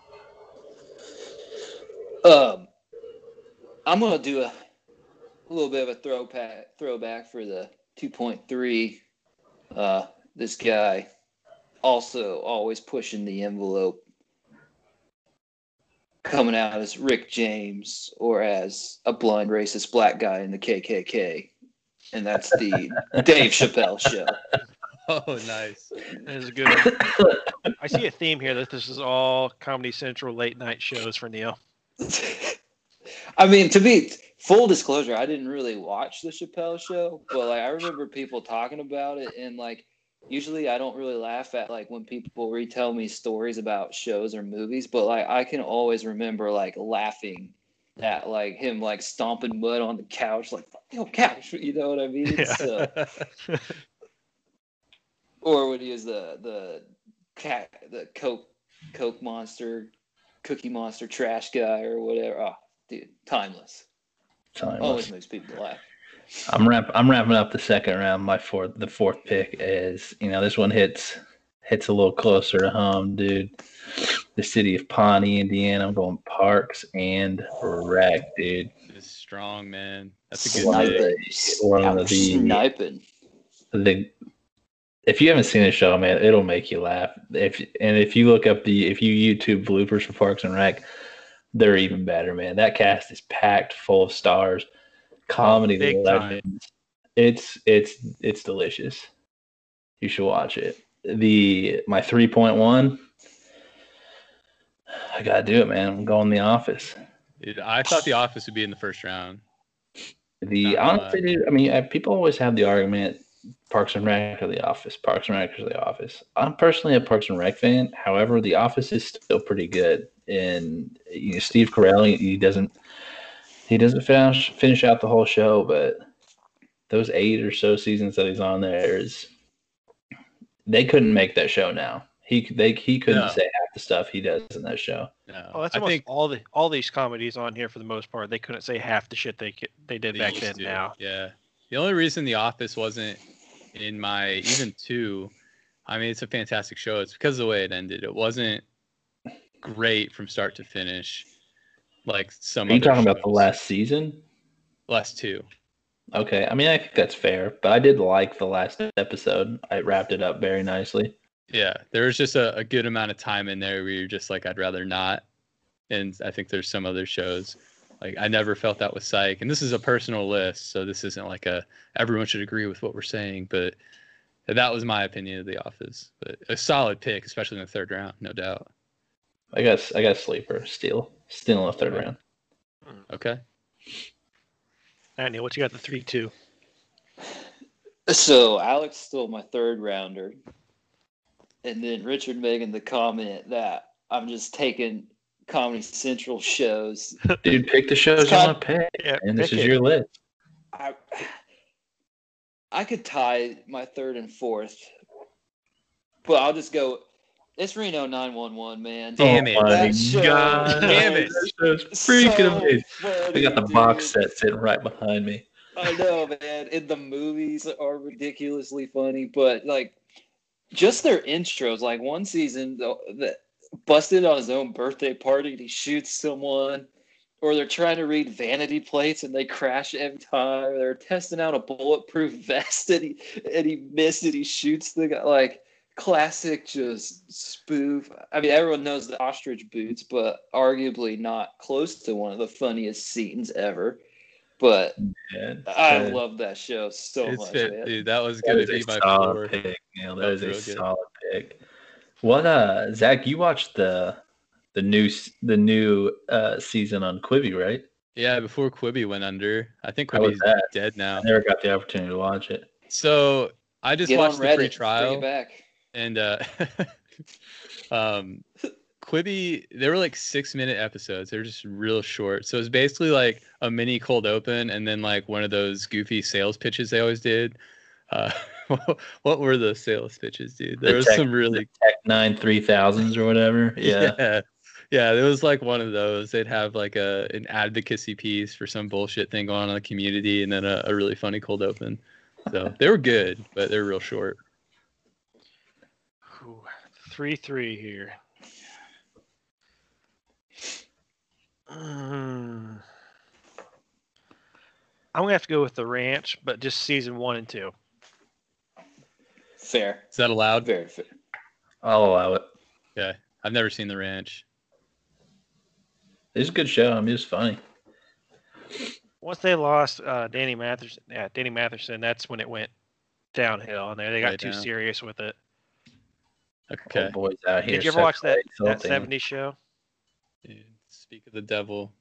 [SPEAKER 2] I'm gonna do a little bit of a throwback for the 2.3. This guy also always pushing the envelope, coming out as Rick James or as a blind racist black guy in the KKK, and that's the Dave Chappelle Show.
[SPEAKER 1] Oh, nice.
[SPEAKER 4] That is a good one. I see a theme here that this is all Comedy Central late night shows for Neil.
[SPEAKER 2] I mean, to be full disclosure, I didn't really watch the Chappelle Show, but like I remember people talking about it, and like usually I don't really laugh at like when people retell me stories about shows or movies, but like I can always remember like laughing at like him like stomping mud on the couch, like "Yo, couch," you know what I mean?
[SPEAKER 4] Yeah.
[SPEAKER 2] So, or when he was the Coke Monster, Cookie Monster trash guy or whatever. Oh, dude, timeless.
[SPEAKER 3] Tell me
[SPEAKER 2] Always
[SPEAKER 3] what.
[SPEAKER 2] makes people laugh.
[SPEAKER 3] I'm wrapping up the second round. The fourth pick is, this one hits a little closer to home, dude. The city of Pawnee, Indiana. I'm going Parks and Rec, dude.
[SPEAKER 1] It's strong, man. That's a good
[SPEAKER 2] Sniping.
[SPEAKER 1] pick.
[SPEAKER 3] One of
[SPEAKER 2] Sniping.
[SPEAKER 3] If you haven't seen the show, man, it'll make you laugh. If you look up if you YouTube bloopers for Parks and Rec, they're even better, man. That cast is packed full of stars, comedy
[SPEAKER 4] big
[SPEAKER 3] legends.
[SPEAKER 4] time.
[SPEAKER 3] It's delicious. You should watch it. My 3.1. I gotta do it, man. I'm going The Office.
[SPEAKER 1] Dude, I thought The Office would be in the first round.
[SPEAKER 3] Honestly, dude, I mean, people always have the argument Parks and Rec or The Office. Parks and Rec or The Office. I'm personally a Parks and Rec fan. However, The Office is still pretty good. And Steve Carell, he doesn't finish out the whole show, but those 8 or so seasons that he's on there they couldn't make that show now. He couldn't say half the stuff he does in that show.
[SPEAKER 1] No,
[SPEAKER 4] Oh, that's almost all these comedies on here for the most part. They couldn't say half the shit they did back then. Now,
[SPEAKER 1] yeah. The only reason The Office wasn't in my even 2, I mean, it's a fantastic show. It's because of the way it ended. It wasn't great from start to finish, like some.
[SPEAKER 3] Are you talking about the last season?
[SPEAKER 1] Last 2.
[SPEAKER 3] Okay, I mean, I think that's fair, but I did like the last episode. I wrapped it up very nicely.
[SPEAKER 1] Yeah, there was just a good amount of time in there where you're just like, I'd rather not. And I think there's some other shows. Like, I never felt that with Psych. And this is a personal list, so this isn't like everyone should agree with what we're saying. But that was my opinion of The Office. But a solid pick, especially in the third round, no doubt.
[SPEAKER 3] I got Sleeper, still in the third round.
[SPEAKER 1] Okay.
[SPEAKER 4] All right, Neil, what you got the 3-2?
[SPEAKER 2] So Alex stole my third rounder. And then Richard making the comment that I'm just taking Comedy Central shows.
[SPEAKER 3] Dude, pick the shows you want to pick.
[SPEAKER 4] Yeah,
[SPEAKER 3] and this is
[SPEAKER 4] it.
[SPEAKER 3] your list.
[SPEAKER 2] I could tie my third and fourth. But I'll just go. It's Reno 911, man.
[SPEAKER 1] Damn it.
[SPEAKER 2] That show,
[SPEAKER 3] God.
[SPEAKER 1] Damn it.
[SPEAKER 3] That show's freaking amazing.
[SPEAKER 2] funny,
[SPEAKER 3] I got the
[SPEAKER 2] dude.
[SPEAKER 3] box set sitting right behind me.
[SPEAKER 2] I know, man. And the movies are ridiculously funny, but like just their intros. Like one season that busted on his own birthday party and he shoots someone, or they're trying to read vanity plates and they crash every time. Or they're testing out a bulletproof vest and he missed it. He shoots the guy. Like classic, just spoof. I mean, everyone knows the ostrich boots, but arguably not close to one of the funniest scenes ever. But
[SPEAKER 3] Man,
[SPEAKER 2] I love that show so
[SPEAKER 1] It's
[SPEAKER 2] much,
[SPEAKER 1] fit,
[SPEAKER 2] man.
[SPEAKER 1] dude. That was
[SPEAKER 3] that
[SPEAKER 1] going
[SPEAKER 3] is
[SPEAKER 1] to be
[SPEAKER 3] a
[SPEAKER 1] my
[SPEAKER 3] solid
[SPEAKER 1] 4.
[SPEAKER 3] pick, Neil. That
[SPEAKER 1] That
[SPEAKER 3] is
[SPEAKER 1] was
[SPEAKER 3] a
[SPEAKER 1] real good.
[SPEAKER 3] solid pick. What, Zach? You watched the new season on Quibi, right?
[SPEAKER 1] Yeah, before Quibi went under. I think
[SPEAKER 3] How was
[SPEAKER 1] Quibi's
[SPEAKER 3] that?
[SPEAKER 1] dead now.
[SPEAKER 3] I never got the opportunity to watch it.
[SPEAKER 1] So I just
[SPEAKER 2] Get on
[SPEAKER 1] watched the
[SPEAKER 2] Reddit,
[SPEAKER 1] free
[SPEAKER 2] bring
[SPEAKER 1] trial.
[SPEAKER 2] it back.
[SPEAKER 1] And Quibi, they were like 6-minute episodes. They're just real short. So it's basically like a mini cold open and then like one of those goofy sales pitches they always did. What were those sales pitches, dude? There was some really
[SPEAKER 3] Tech 9 3000s or whatever. Yeah.
[SPEAKER 1] Yeah, there was like one of those. They'd have like an advocacy piece for some bullshit thing going on in the community and then a really funny cold open. So they were good, but they're real short.
[SPEAKER 4] 3-3 here. I'm gonna have to go with The Ranch, but just season 1 and 2.
[SPEAKER 2] Fair.
[SPEAKER 1] Is that allowed?
[SPEAKER 2] Very fair.
[SPEAKER 3] I'll allow it.
[SPEAKER 1] Okay. I've never seen The Ranch.
[SPEAKER 3] It's a good show. I mean, it's funny.
[SPEAKER 4] Once they lost Danny Matheson, that's when it went downhill, and they got
[SPEAKER 1] Right
[SPEAKER 4] too
[SPEAKER 1] down.
[SPEAKER 4] serious with it.
[SPEAKER 1] Okay.
[SPEAKER 3] Old boys out here.
[SPEAKER 4] Did you ever watch that
[SPEAKER 3] sexually
[SPEAKER 4] 70s show?
[SPEAKER 1] Dude, speak of the devil.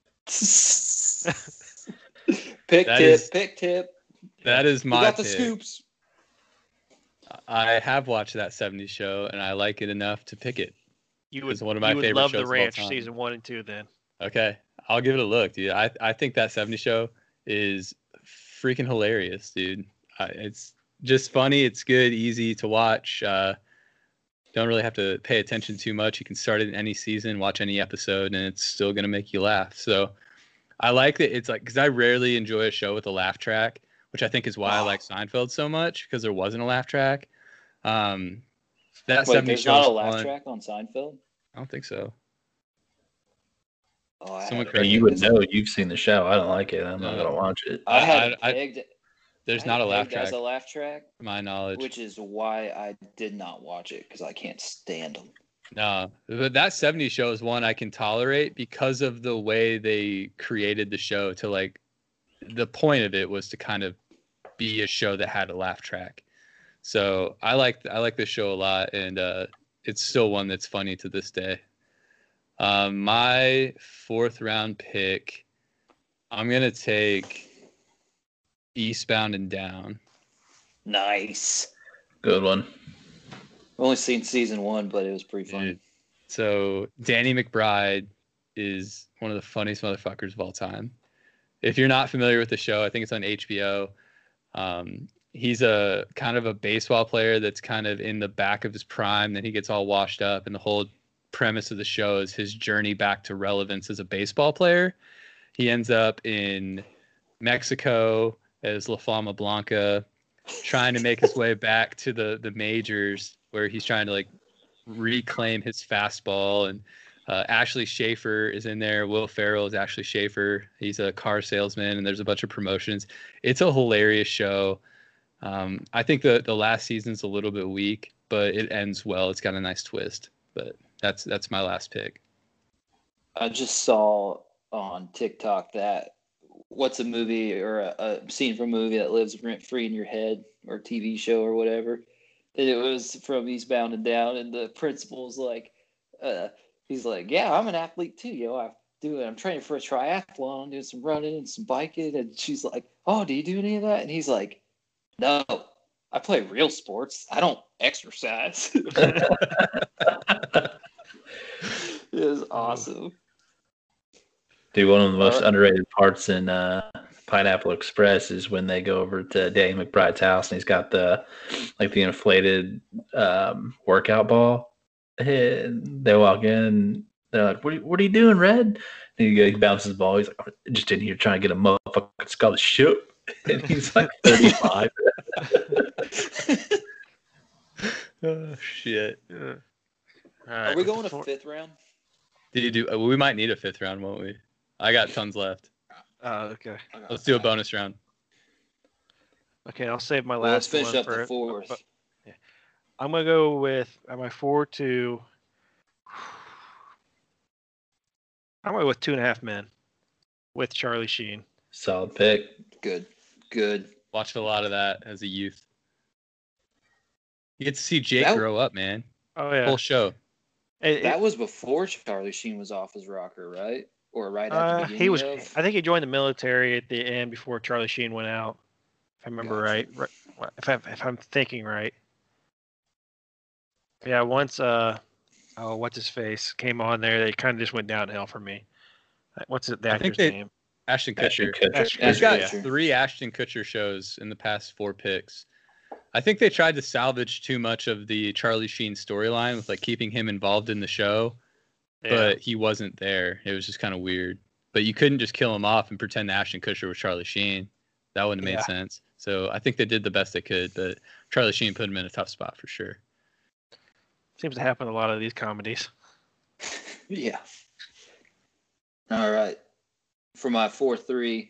[SPEAKER 2] Pick
[SPEAKER 1] That
[SPEAKER 2] tip.
[SPEAKER 1] is-
[SPEAKER 2] Pick tip.
[SPEAKER 1] That is
[SPEAKER 2] We
[SPEAKER 1] my
[SPEAKER 2] got the
[SPEAKER 1] pick.
[SPEAKER 2] scoops.
[SPEAKER 1] I have watched that 70s show and I like it enough to pick it.
[SPEAKER 4] You would,
[SPEAKER 1] It's one of my
[SPEAKER 4] you would
[SPEAKER 1] favorite
[SPEAKER 4] love
[SPEAKER 1] shows
[SPEAKER 4] The
[SPEAKER 1] of all
[SPEAKER 4] Ranch
[SPEAKER 1] time.
[SPEAKER 4] season 1 and 2 then.
[SPEAKER 1] Okay. I'll give it a look, dude. I think that 70s show is freaking hilarious, dude. It's just funny. It's good, easy to watch. Don't really have to pay attention too much. You can start it in any season, watch any episode, and it's still going to make you laugh. So I like that it's like because I rarely enjoy a show with a laugh track, which I think is why I like Seinfeld so much because there wasn't a laugh track. That
[SPEAKER 2] Wait,
[SPEAKER 1] 70
[SPEAKER 2] there's
[SPEAKER 1] show
[SPEAKER 2] not
[SPEAKER 1] is
[SPEAKER 2] a laugh
[SPEAKER 1] fun.
[SPEAKER 2] track on Seinfeld?
[SPEAKER 1] I don't think so.
[SPEAKER 2] Oh, I
[SPEAKER 1] Someone
[SPEAKER 2] had
[SPEAKER 1] correct
[SPEAKER 2] it
[SPEAKER 1] me.
[SPEAKER 3] You would
[SPEAKER 2] pegged as-
[SPEAKER 3] know. You've seen the show. I don't like it. I'm not
[SPEAKER 1] No.
[SPEAKER 3] gonna watch it.
[SPEAKER 2] I had it
[SPEAKER 1] I-
[SPEAKER 2] pegged.
[SPEAKER 1] There's
[SPEAKER 2] I had
[SPEAKER 1] not
[SPEAKER 2] it
[SPEAKER 1] a laugh
[SPEAKER 2] pegged
[SPEAKER 1] track,
[SPEAKER 2] as a laugh track,
[SPEAKER 1] to my knowledge.
[SPEAKER 2] which is why I did not watch it because I can't stand them.
[SPEAKER 1] No, but that 70s show is one I can tolerate because of the way they created the show to like the point of it was to kind of be a show that had a laugh track. So I like this show a lot, and it's still one that's funny to this day. My 4th round pick, I'm gonna take Eastbound and Down.
[SPEAKER 2] Nice.
[SPEAKER 3] Good one.
[SPEAKER 2] I've only seen season 1, but it was pretty funny.
[SPEAKER 1] Dude. So Danny McBride is one of the funniest motherfuckers of all time. If you're not familiar with the show, I think it's on HBO. He's a kind of a baseball player that's kind of in the back of his prime. Then he gets all washed up, and the whole premise of the show is his journey back to relevance as a baseball player. He ends up in Mexico as La Flama Blanca, trying to make his way back to the majors, where he's trying to like reclaim his fastball. And Ashley Schaefer is in there. Will Ferrell is Ashley Schaefer. He's a car salesman, and there's a bunch of promotions. It's a hilarious show. I think the last season's a little bit weak, but it ends well. It's got a nice twist. But that's my last pick.
[SPEAKER 2] I just saw on TikTok that what's a movie or a scene from a movie that lives rent free in your head, or TV show or whatever. And it was from Eastbound and Down, and the principal's like, he's like, yeah, I'm an athlete too, I'm training for a triathlon, I'm doing some running and some biking. And she's like, oh, do you do any of that? And he's like, no, I play real sports. I don't exercise. It was awesome.
[SPEAKER 3] Dude, one of the most
[SPEAKER 2] Alright.
[SPEAKER 3] underrated parts in Pineapple Express is when they go over to Danny McBride's house and he's got the inflated workout ball. And they walk in, they're like, "What are you doing, Red?" And he bounces the ball. He's like, "I'm just in here trying to get a motherfucking scholarship." And he's like 35.
[SPEAKER 1] Oh shit!
[SPEAKER 4] All
[SPEAKER 2] Are
[SPEAKER 4] right,
[SPEAKER 2] we
[SPEAKER 4] with
[SPEAKER 2] going
[SPEAKER 4] the
[SPEAKER 2] to 5th round?
[SPEAKER 1] Did you do? We might need a 5th round, won't we? I got tons left.
[SPEAKER 4] Okay.
[SPEAKER 1] Let's do a bonus round.
[SPEAKER 4] Okay, I'll save my
[SPEAKER 2] Well, let's
[SPEAKER 4] last
[SPEAKER 2] finish
[SPEAKER 4] one
[SPEAKER 2] up
[SPEAKER 4] for
[SPEAKER 2] the 4th.
[SPEAKER 4] but- I'm gonna go with my 4-2. I'm going with 2.5 Men with Charlie Sheen.
[SPEAKER 3] Solid pick.
[SPEAKER 2] Good.
[SPEAKER 1] Watched a lot of that as a youth. You get to see Jake
[SPEAKER 2] That-
[SPEAKER 1] grow up, man.
[SPEAKER 4] Oh yeah.
[SPEAKER 1] Whole show.
[SPEAKER 2] That was before Charlie Sheen was off his rocker, right? Or right at the beginning
[SPEAKER 4] he was.
[SPEAKER 2] of?
[SPEAKER 4] I think he joined the military at the end before Charlie Sheen went out. If I remember
[SPEAKER 2] Gotcha.
[SPEAKER 4] right. If I'm thinking right. Yeah. Once what's his face came on there, they kind of just went downhill for me. What's the
[SPEAKER 1] I think
[SPEAKER 4] actor's name?
[SPEAKER 1] Ashton
[SPEAKER 3] Ashton
[SPEAKER 1] Kutcher.
[SPEAKER 3] Kutcher.
[SPEAKER 1] He's got
[SPEAKER 2] Kutcher.
[SPEAKER 1] 3 Ashton Kutcher shows in the past 4 picks. I think they tried to salvage too much of the Charlie Sheen storyline with like keeping him involved in the show, but he wasn't there. It was just kind of weird. But you couldn't just kill him off and pretend Ashton Kutcher was Charlie Sheen. That wouldn't have made sense. So I think they did the best they could, but Charlie Sheen put him in a tough spot for sure.
[SPEAKER 4] Seems to happen in a lot of these comedies.
[SPEAKER 2] Yeah. All right. For my 4-3,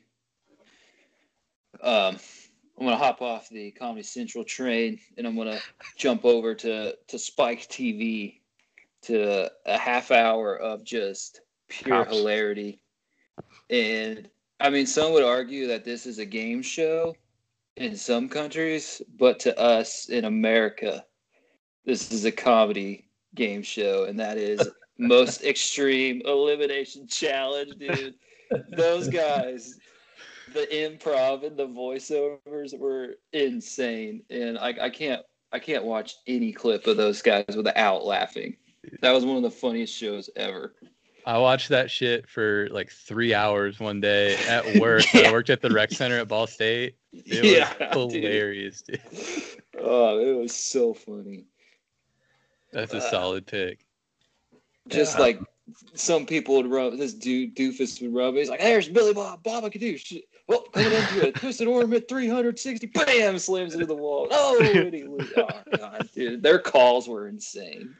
[SPEAKER 2] I'm gonna hop off the Comedy Central train and I'm gonna jump over to Spike TV to a half hour of just pure
[SPEAKER 4] Cops.
[SPEAKER 2] hilarity. And I mean, some would argue that this is a game show in some countries, but to us in America, this is a comedy game show, and that is Most Extreme Elimination Challenge, dude. Those guys, the improv and the voiceovers were insane, and I can't watch any clip of those guys without laughing. That was one of the funniest shows ever.
[SPEAKER 1] I watched that shit for like 3 hours one day at work.
[SPEAKER 2] Yeah.
[SPEAKER 1] I worked at the rec center at Ball State. It was hilarious, dude.
[SPEAKER 2] Oh, it was so funny.
[SPEAKER 1] That's a solid pick.
[SPEAKER 2] Just
[SPEAKER 3] Yeah.
[SPEAKER 2] like some people would rub this doofus would rub. He's like, "There's Billy Bob Kadoosh. Well, coming into a twisted arm at 360, bam, slams into the wall. Oh, and he loses. Oh God, dude, their calls were insane.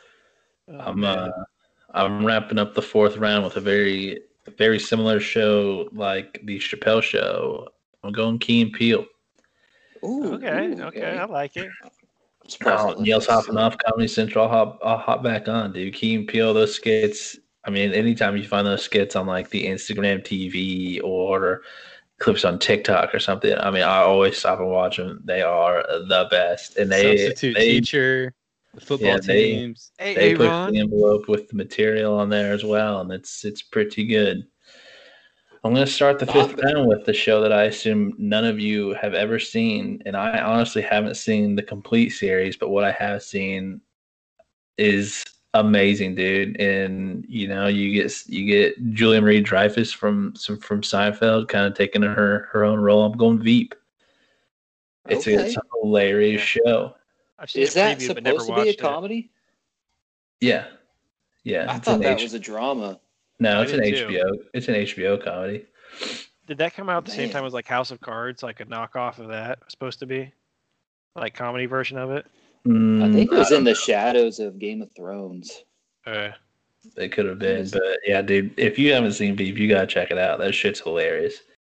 [SPEAKER 3] I'm wrapping up the fourth round with a very similar show like the Chappelle Show. I'm going Key and Peele.
[SPEAKER 2] Ooh,
[SPEAKER 4] Okay, I like it.
[SPEAKER 3] Neil's hopping off Comedy Central. I'll hop back on, dude. Key and Peele, those skits. I mean, anytime you find those skits on like the Instagram TV or clips on TikTok or something, I mean, I always stop and watch them. They are the best. And
[SPEAKER 1] Substitute teacher, the football teams.
[SPEAKER 3] They push the envelope with the material on there as well, and it's pretty good. I'm going to start the fifth round with the show that I assume none of you have ever seen, and I honestly haven't seen the complete series, but what I have seen is amazing, dude. And you know, you get Julia Marie-Dreyfus from Seinfeld, kind of taking her own role. I'm going Veep. It's a hilarious show.
[SPEAKER 2] Is that supposed to be a comedy?
[SPEAKER 3] Yeah.
[SPEAKER 2] I thought that was a drama.
[SPEAKER 3] No, it's an HBO. It's an HBO comedy.
[SPEAKER 4] Did that come out at the same time as like House of Cards, like a knockoff of that? Supposed to be like comedy version of it.
[SPEAKER 2] I think it was in the shadows of Game of Thrones.
[SPEAKER 3] It could have been, but yeah, dude. If you haven't seen Veep, you gotta check it out. That shit's hilarious.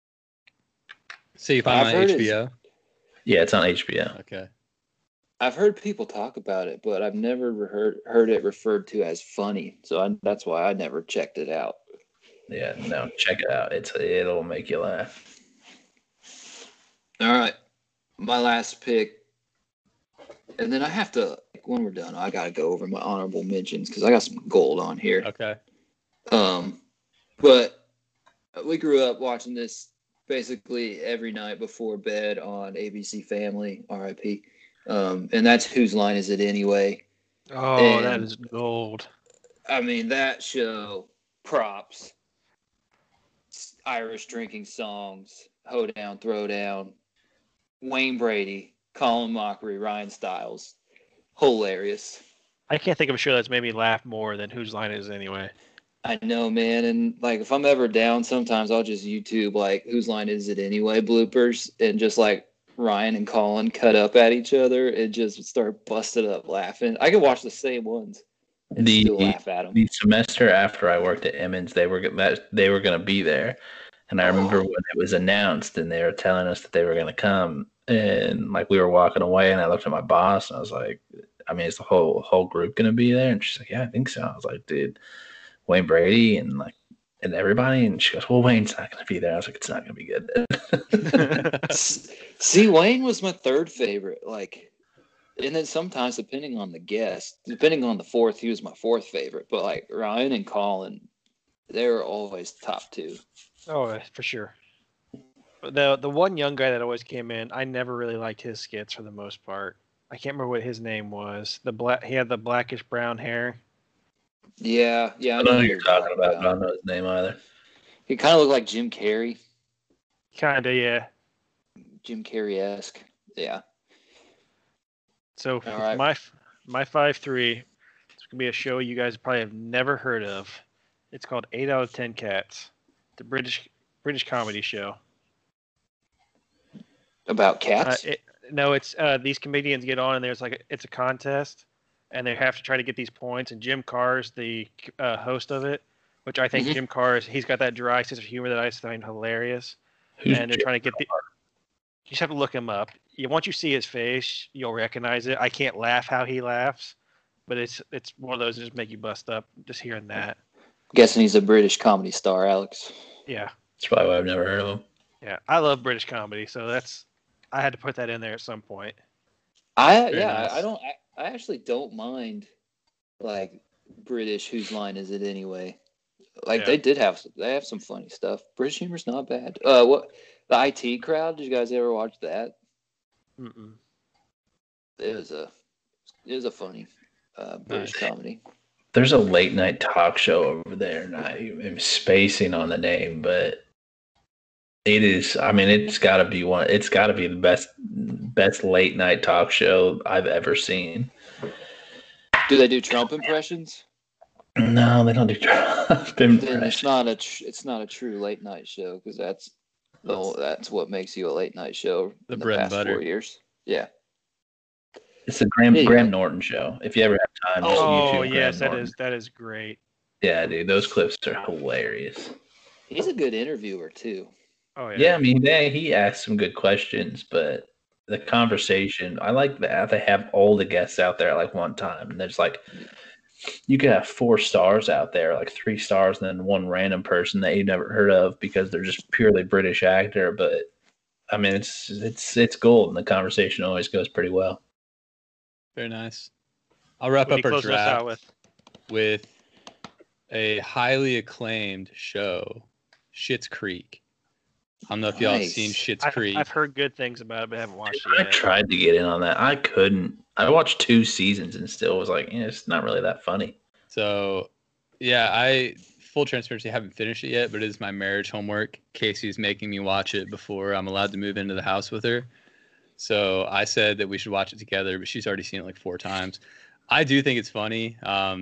[SPEAKER 1] So you find it on HBO?
[SPEAKER 3] Yeah, it's on HBO.
[SPEAKER 1] Okay.
[SPEAKER 2] I've heard people talk about it, but I've never heard it referred to as funny. So that's why I never checked it out.
[SPEAKER 3] Yeah, no, check it out. It'll make you laugh.
[SPEAKER 2] All right, my last pick, and then I have to, when we're done, I gotta go over my honorable mentions because I got some gold on here.
[SPEAKER 1] Okay.
[SPEAKER 2] But we grew up watching this basically every night before bed on ABC Family, RIP. And that's Whose Line Is It Anyway?
[SPEAKER 4] Oh, and that is gold.
[SPEAKER 2] I mean, that show, props, Irish drinking songs, hoedown, throwdown, Wayne Brady, Colin Mockery, Ryan Stiles, hilarious.
[SPEAKER 4] I can't think of a show that's made me laugh more than Whose Line Is It Anyway?
[SPEAKER 2] I know, man. And like, if I'm ever down, sometimes I'll just YouTube like Whose Line Is It Anyway bloopers and just like Ryan and Colin cut up at each other and just start busting up laughing. I could watch the same ones and still laugh at them.
[SPEAKER 3] The semester after I worked at Emmons, they were going to be there, and I remember when it was announced and they were telling us that they were going to come, and like we were walking away, and I looked at my boss and I was like, I mean, is the whole group going to be there? And she's like, yeah, I think so. I was like, dude, Wayne Brady and everybody, and she goes, well, Wayne's not going to be there. I was like, it's not going to be good.
[SPEAKER 2] See, Wayne was my third favorite. Like, and then sometimes, depending on the guest, depending on the fourth, he was my fourth favorite. But like Ryan and Colin, they were always top two.
[SPEAKER 4] Oh, for sure. The one young guy that always came in, I never really liked his skits for the most part. I can't remember what his name was. He had the blackish brown hair.
[SPEAKER 2] Yeah.
[SPEAKER 3] I know who you're talking about. I don't know his name either.
[SPEAKER 2] He kind of looked like Jim Carrey.
[SPEAKER 4] Kinda, yeah.
[SPEAKER 2] Jim Carrey-esque. Yeah.
[SPEAKER 4] So right. my 5-3, it's gonna be a show you guys probably have never heard of. It's called 8 Out of 10 Cats. The British comedy show.
[SPEAKER 2] About cats?
[SPEAKER 4] It's these comedians get on and it's a contest, and they have to try to get these points. And Jim Carr's the host of it, which I think Jim Carr's, he's got that dry sense of humor that I find hilarious. And they're trying to get you just have to look him up. Once you see his face, you'll recognize it. I can't laugh how he laughs, but it's one of those that just make you bust up just hearing that.
[SPEAKER 2] Guessing he's a British comedy star, Alex.
[SPEAKER 4] Yeah.
[SPEAKER 3] That's probably why I've never heard of him.
[SPEAKER 4] Yeah, I love British comedy, so I had to put that in there at some point.
[SPEAKER 2] I actually don't mind like British Whose Line Is It Anyway? Like they have some funny stuff. British humor's not bad. What the IT Crowd? Did you guys ever watch that?
[SPEAKER 4] Mm-mm.
[SPEAKER 2] It was a funny British comedy.
[SPEAKER 3] There's a late night talk show over there, and I'm spacing on the name, but it is. I mean, it's got to be one. It's got to be the best late night talk show I've ever seen.
[SPEAKER 2] Do they do Trump impressions?
[SPEAKER 3] No, they don't do drop and
[SPEAKER 2] Then
[SPEAKER 3] press.
[SPEAKER 2] it's not a true late night show because that's what makes you a late night show
[SPEAKER 1] The
[SPEAKER 2] in the
[SPEAKER 1] bread and
[SPEAKER 2] past
[SPEAKER 1] butter.
[SPEAKER 2] 4 years. Yeah.
[SPEAKER 3] It's the Graham
[SPEAKER 2] Anyway.
[SPEAKER 3] Norton show. If you ever have time, just
[SPEAKER 4] Oh
[SPEAKER 3] YouTube
[SPEAKER 4] yes,
[SPEAKER 3] Graham Norton.
[SPEAKER 4] that is great.
[SPEAKER 3] Yeah, dude, those clips are hilarious.
[SPEAKER 2] He's a good interviewer too.
[SPEAKER 4] Oh
[SPEAKER 3] Yeah, I mean, he asked some good questions, but the conversation, I like that they have all the guests out there at like one time, and there's like you could have 4 stars out there, like 3 stars, and then one random person that you've never heard of because they're just purely British actor. But I mean, it's gold, and the conversation always goes pretty well.
[SPEAKER 1] Very nice. I'll wrap
[SPEAKER 4] What are
[SPEAKER 1] up
[SPEAKER 4] you
[SPEAKER 1] our
[SPEAKER 4] closing us out
[SPEAKER 1] draft with a highly acclaimed show, Schitt's Creek. I don't know if y'all have
[SPEAKER 2] Nice.
[SPEAKER 1] seen Schitt's Creek.
[SPEAKER 4] I've heard good things about it, but I haven't watched it
[SPEAKER 3] I
[SPEAKER 4] yet.
[SPEAKER 3] tried to get in on that. I couldn't. I watched 2 seasons and still was like, it's not really that funny.
[SPEAKER 1] So, yeah, full transparency, haven't finished it yet, but it is my marriage homework. Casey's making me watch it before I'm allowed to move into the house with her. So I said that we should watch it together, but she's already seen it like 4 times. I do think it's funny.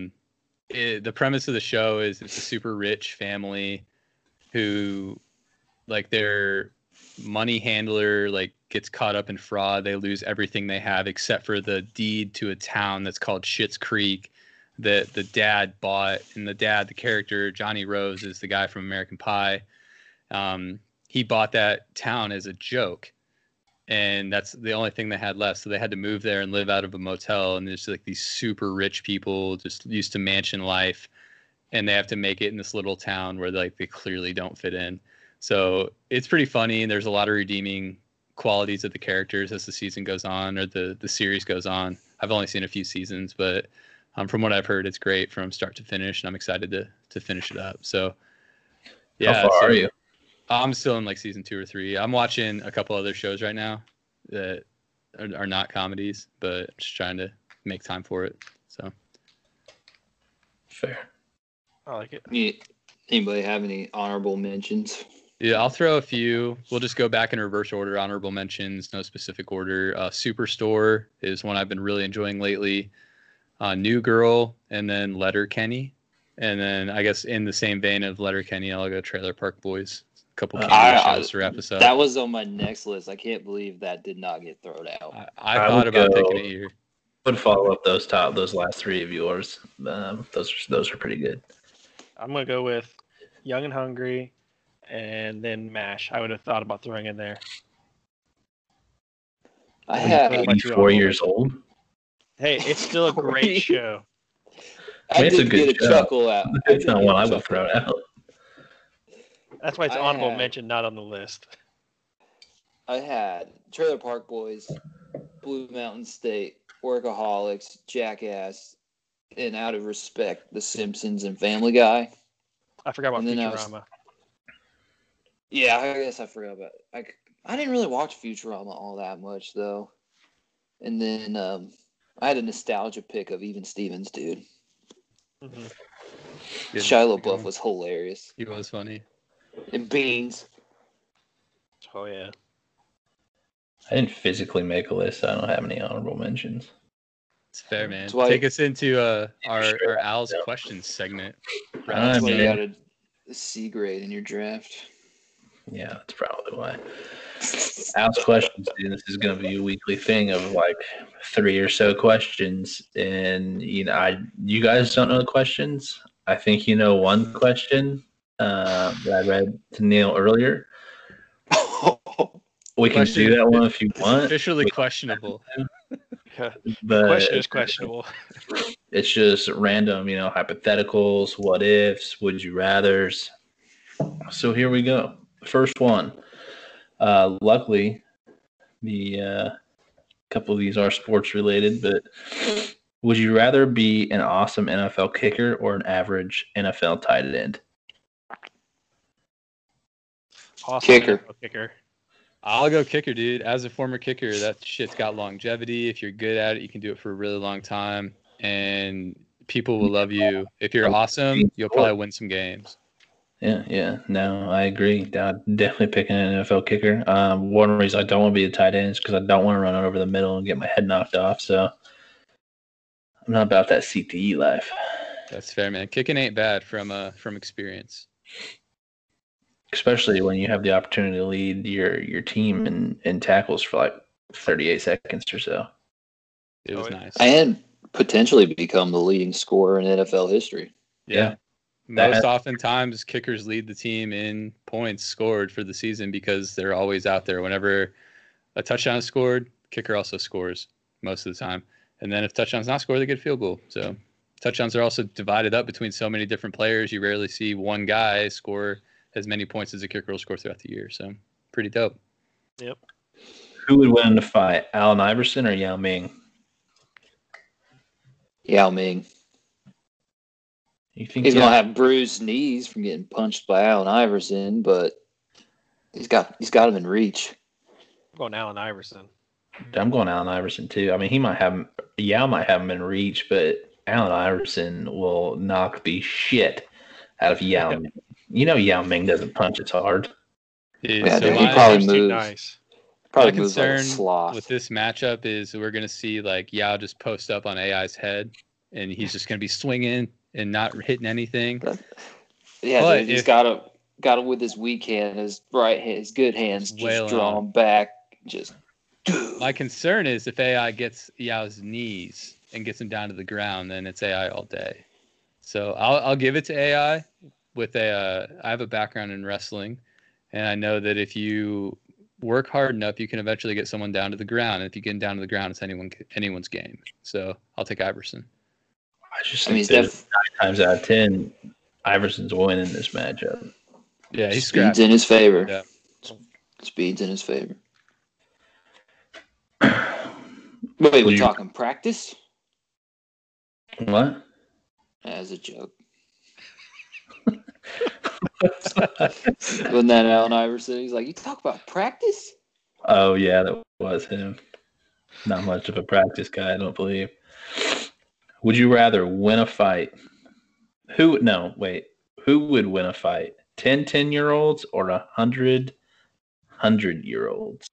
[SPEAKER 1] The premise of the show is it's a super rich family who, like, their money handler like gets caught up in fraud. They lose everything they have except for the deed to a town that's called Schitt's Creek that the dad bought. And the character Johnny Rose, is the guy from American Pie. He bought that town as a joke, and that's the only thing they had left. So they had to move there and live out of a motel. And there's like these super rich people just used to mansion life, and they have to make it in this little town where like they clearly don't fit in. So it's pretty funny, and there's a lot of redeeming qualities of the characters as the season goes on, or the series goes on. I've only seen a few seasons, but from what I've heard, it's great from start to finish, and I'm excited to finish it up. So, yeah.
[SPEAKER 3] How far are you?
[SPEAKER 1] I'm still in like season 2 or 3. I'm watching a couple other shows right now that are not comedies, but just trying to make time for it. So,
[SPEAKER 3] Fair.
[SPEAKER 4] I like it.
[SPEAKER 2] Anybody have any honorable mentions?
[SPEAKER 1] yeah, I'll throw a few. We'll just go back in reverse order. Honorable mentions, no specific order. Superstore is one I've been really enjoying lately. New Girl, and then Letterkenny. And then I guess in the same vein of Letterkenny, I'll go Trailer Park Boys. A couple cameo shows to wrap us up.
[SPEAKER 2] That was on my next list. I can't believe that did not get thrown out.
[SPEAKER 1] I thought about picking it here.
[SPEAKER 3] Would follow up those last 3 of yours. Those are pretty good.
[SPEAKER 4] I'm gonna go with Young and Hungry, and then MASH. I would have thought about throwing in there.
[SPEAKER 2] I have.
[SPEAKER 3] 84 years old.
[SPEAKER 4] Hey, it's still a great show.
[SPEAKER 2] I
[SPEAKER 3] It's a
[SPEAKER 2] did
[SPEAKER 3] good
[SPEAKER 2] get a
[SPEAKER 3] show.
[SPEAKER 2] chuckle out.
[SPEAKER 3] It's not one I would throw out.
[SPEAKER 4] That's why it's
[SPEAKER 2] I
[SPEAKER 4] honorable
[SPEAKER 2] had-
[SPEAKER 4] mention, not on the list.
[SPEAKER 2] I had Trailer Park Boys, Blue Mountain State, Workaholics, Jackass, and out of respect, The Simpsons and Family Guy.
[SPEAKER 4] I forgot about
[SPEAKER 2] And then I was-
[SPEAKER 4] Futurama.
[SPEAKER 2] Yeah, I guess I forgot about it. I didn't really watch Futurama all that much, though. And then I had a nostalgia pick of Even Stevens, dude.
[SPEAKER 4] Mm-hmm.
[SPEAKER 1] Good.
[SPEAKER 2] Shia LaBeouf was hilarious.
[SPEAKER 1] He was funny.
[SPEAKER 2] And Beans.
[SPEAKER 4] Oh yeah.
[SPEAKER 3] I didn't physically make a list. So I don't have any honorable mentions.
[SPEAKER 1] It's fair, man.
[SPEAKER 2] That's why-
[SPEAKER 1] Take us into our
[SPEAKER 3] Sure.
[SPEAKER 1] Al's questions segment.
[SPEAKER 2] That's why you
[SPEAKER 3] man.
[SPEAKER 2] got a C grade in your draft.
[SPEAKER 3] Yeah, that's probably why. Ask questions, dude. This is going to be a weekly thing of like 3 or so questions, and you guys don't know the questions. I think you know one question that I read to Neil earlier. We can do that one if you
[SPEAKER 1] It's
[SPEAKER 3] want,
[SPEAKER 1] officially questionable.
[SPEAKER 3] but
[SPEAKER 4] Question is questionable.
[SPEAKER 3] it's just random, hypotheticals, what ifs, would you rathers. So here we go. First one. Luckily, the couple of these are sports related, but would you rather be an awesome NFL kicker or an average NFL tight end?
[SPEAKER 4] Awesome
[SPEAKER 2] Kicker.
[SPEAKER 4] NFL kicker.
[SPEAKER 1] I'll go kicker, dude. As a former kicker, that shit's got longevity. If you're good at it, you can do it for a really long time, and people will love you. If you're awesome, you'll probably win some games.
[SPEAKER 3] Yeah. No, I agree. I'd definitely pick an NFL kicker. One reason I don't want to be a tight end is because I don't want to run over the middle and get my head knocked off. So I'm not about that CTE life.
[SPEAKER 1] That's fair, man. Kicking ain't bad from experience.
[SPEAKER 3] Especially when you have the opportunity to lead your team in tackles for like 38 seconds or so.
[SPEAKER 1] It was nice.
[SPEAKER 2] And potentially become the leading scorer in NFL history.
[SPEAKER 1] Yeah. Most oftentimes, kickers lead the team in points scored for the season because they're always out there. Whenever a touchdown is scored, kicker also scores most of the time. And then if touchdown's not scored, they get a field goal. So touchdowns are also divided up between so many different players. You rarely see one guy score as many points as a kicker will score throughout the year. So pretty dope.
[SPEAKER 4] Yep.
[SPEAKER 3] Who would win in a fight, Allen Iverson or Yao Ming?
[SPEAKER 2] Yao Ming.
[SPEAKER 3] You think
[SPEAKER 2] he's gonna have bruised knees from getting punched by Allen Iverson, but he's got him in reach.
[SPEAKER 4] I'm going Allen Iverson.
[SPEAKER 3] I'm going Allen Iverson too. I mean, Yao might have him in reach, but Allen Iverson will knock the shit out of Yao Ming. You know Yao Ming doesn't punch as hard.
[SPEAKER 2] Yeah, so he probably moves.
[SPEAKER 4] Nice.
[SPEAKER 2] Probably
[SPEAKER 1] my
[SPEAKER 2] moves like a
[SPEAKER 1] concern
[SPEAKER 2] sloth.
[SPEAKER 1] with this matchup is we're going to see like Yao just post up on AI's head, and he's just going to be swinging and not hitting anything.
[SPEAKER 2] Yeah, but dude, he's got him with his weak hand, his right hand, his good hands just drawn back. Just.
[SPEAKER 1] My concern is if AI gets Yao's knees and gets him down to the ground, then it's AI all day. So I'll give it to AI. I have a background in wrestling, and I know that if you work hard enough, you can eventually get someone down to the ground. And if you get him down to the ground, it's anyone's game. So I'll take Iverson.
[SPEAKER 3] I just think that 9 times out of 10, Iverson's winning this matchup.
[SPEAKER 1] Yeah, he's
[SPEAKER 2] Speed's in his favor.
[SPEAKER 1] Yeah.
[SPEAKER 2] Speed's in his favor. Wait, we're talking practice?
[SPEAKER 3] What?
[SPEAKER 2] As a joke. Wasn't that Allen Iverson? He's like, you talk about practice?
[SPEAKER 3] Oh, yeah, that was him. Not much of a practice guy, I don't believe. Would you rather win a fight? Who would win a fight? 10 10-year-olds or 100 100-year-olds?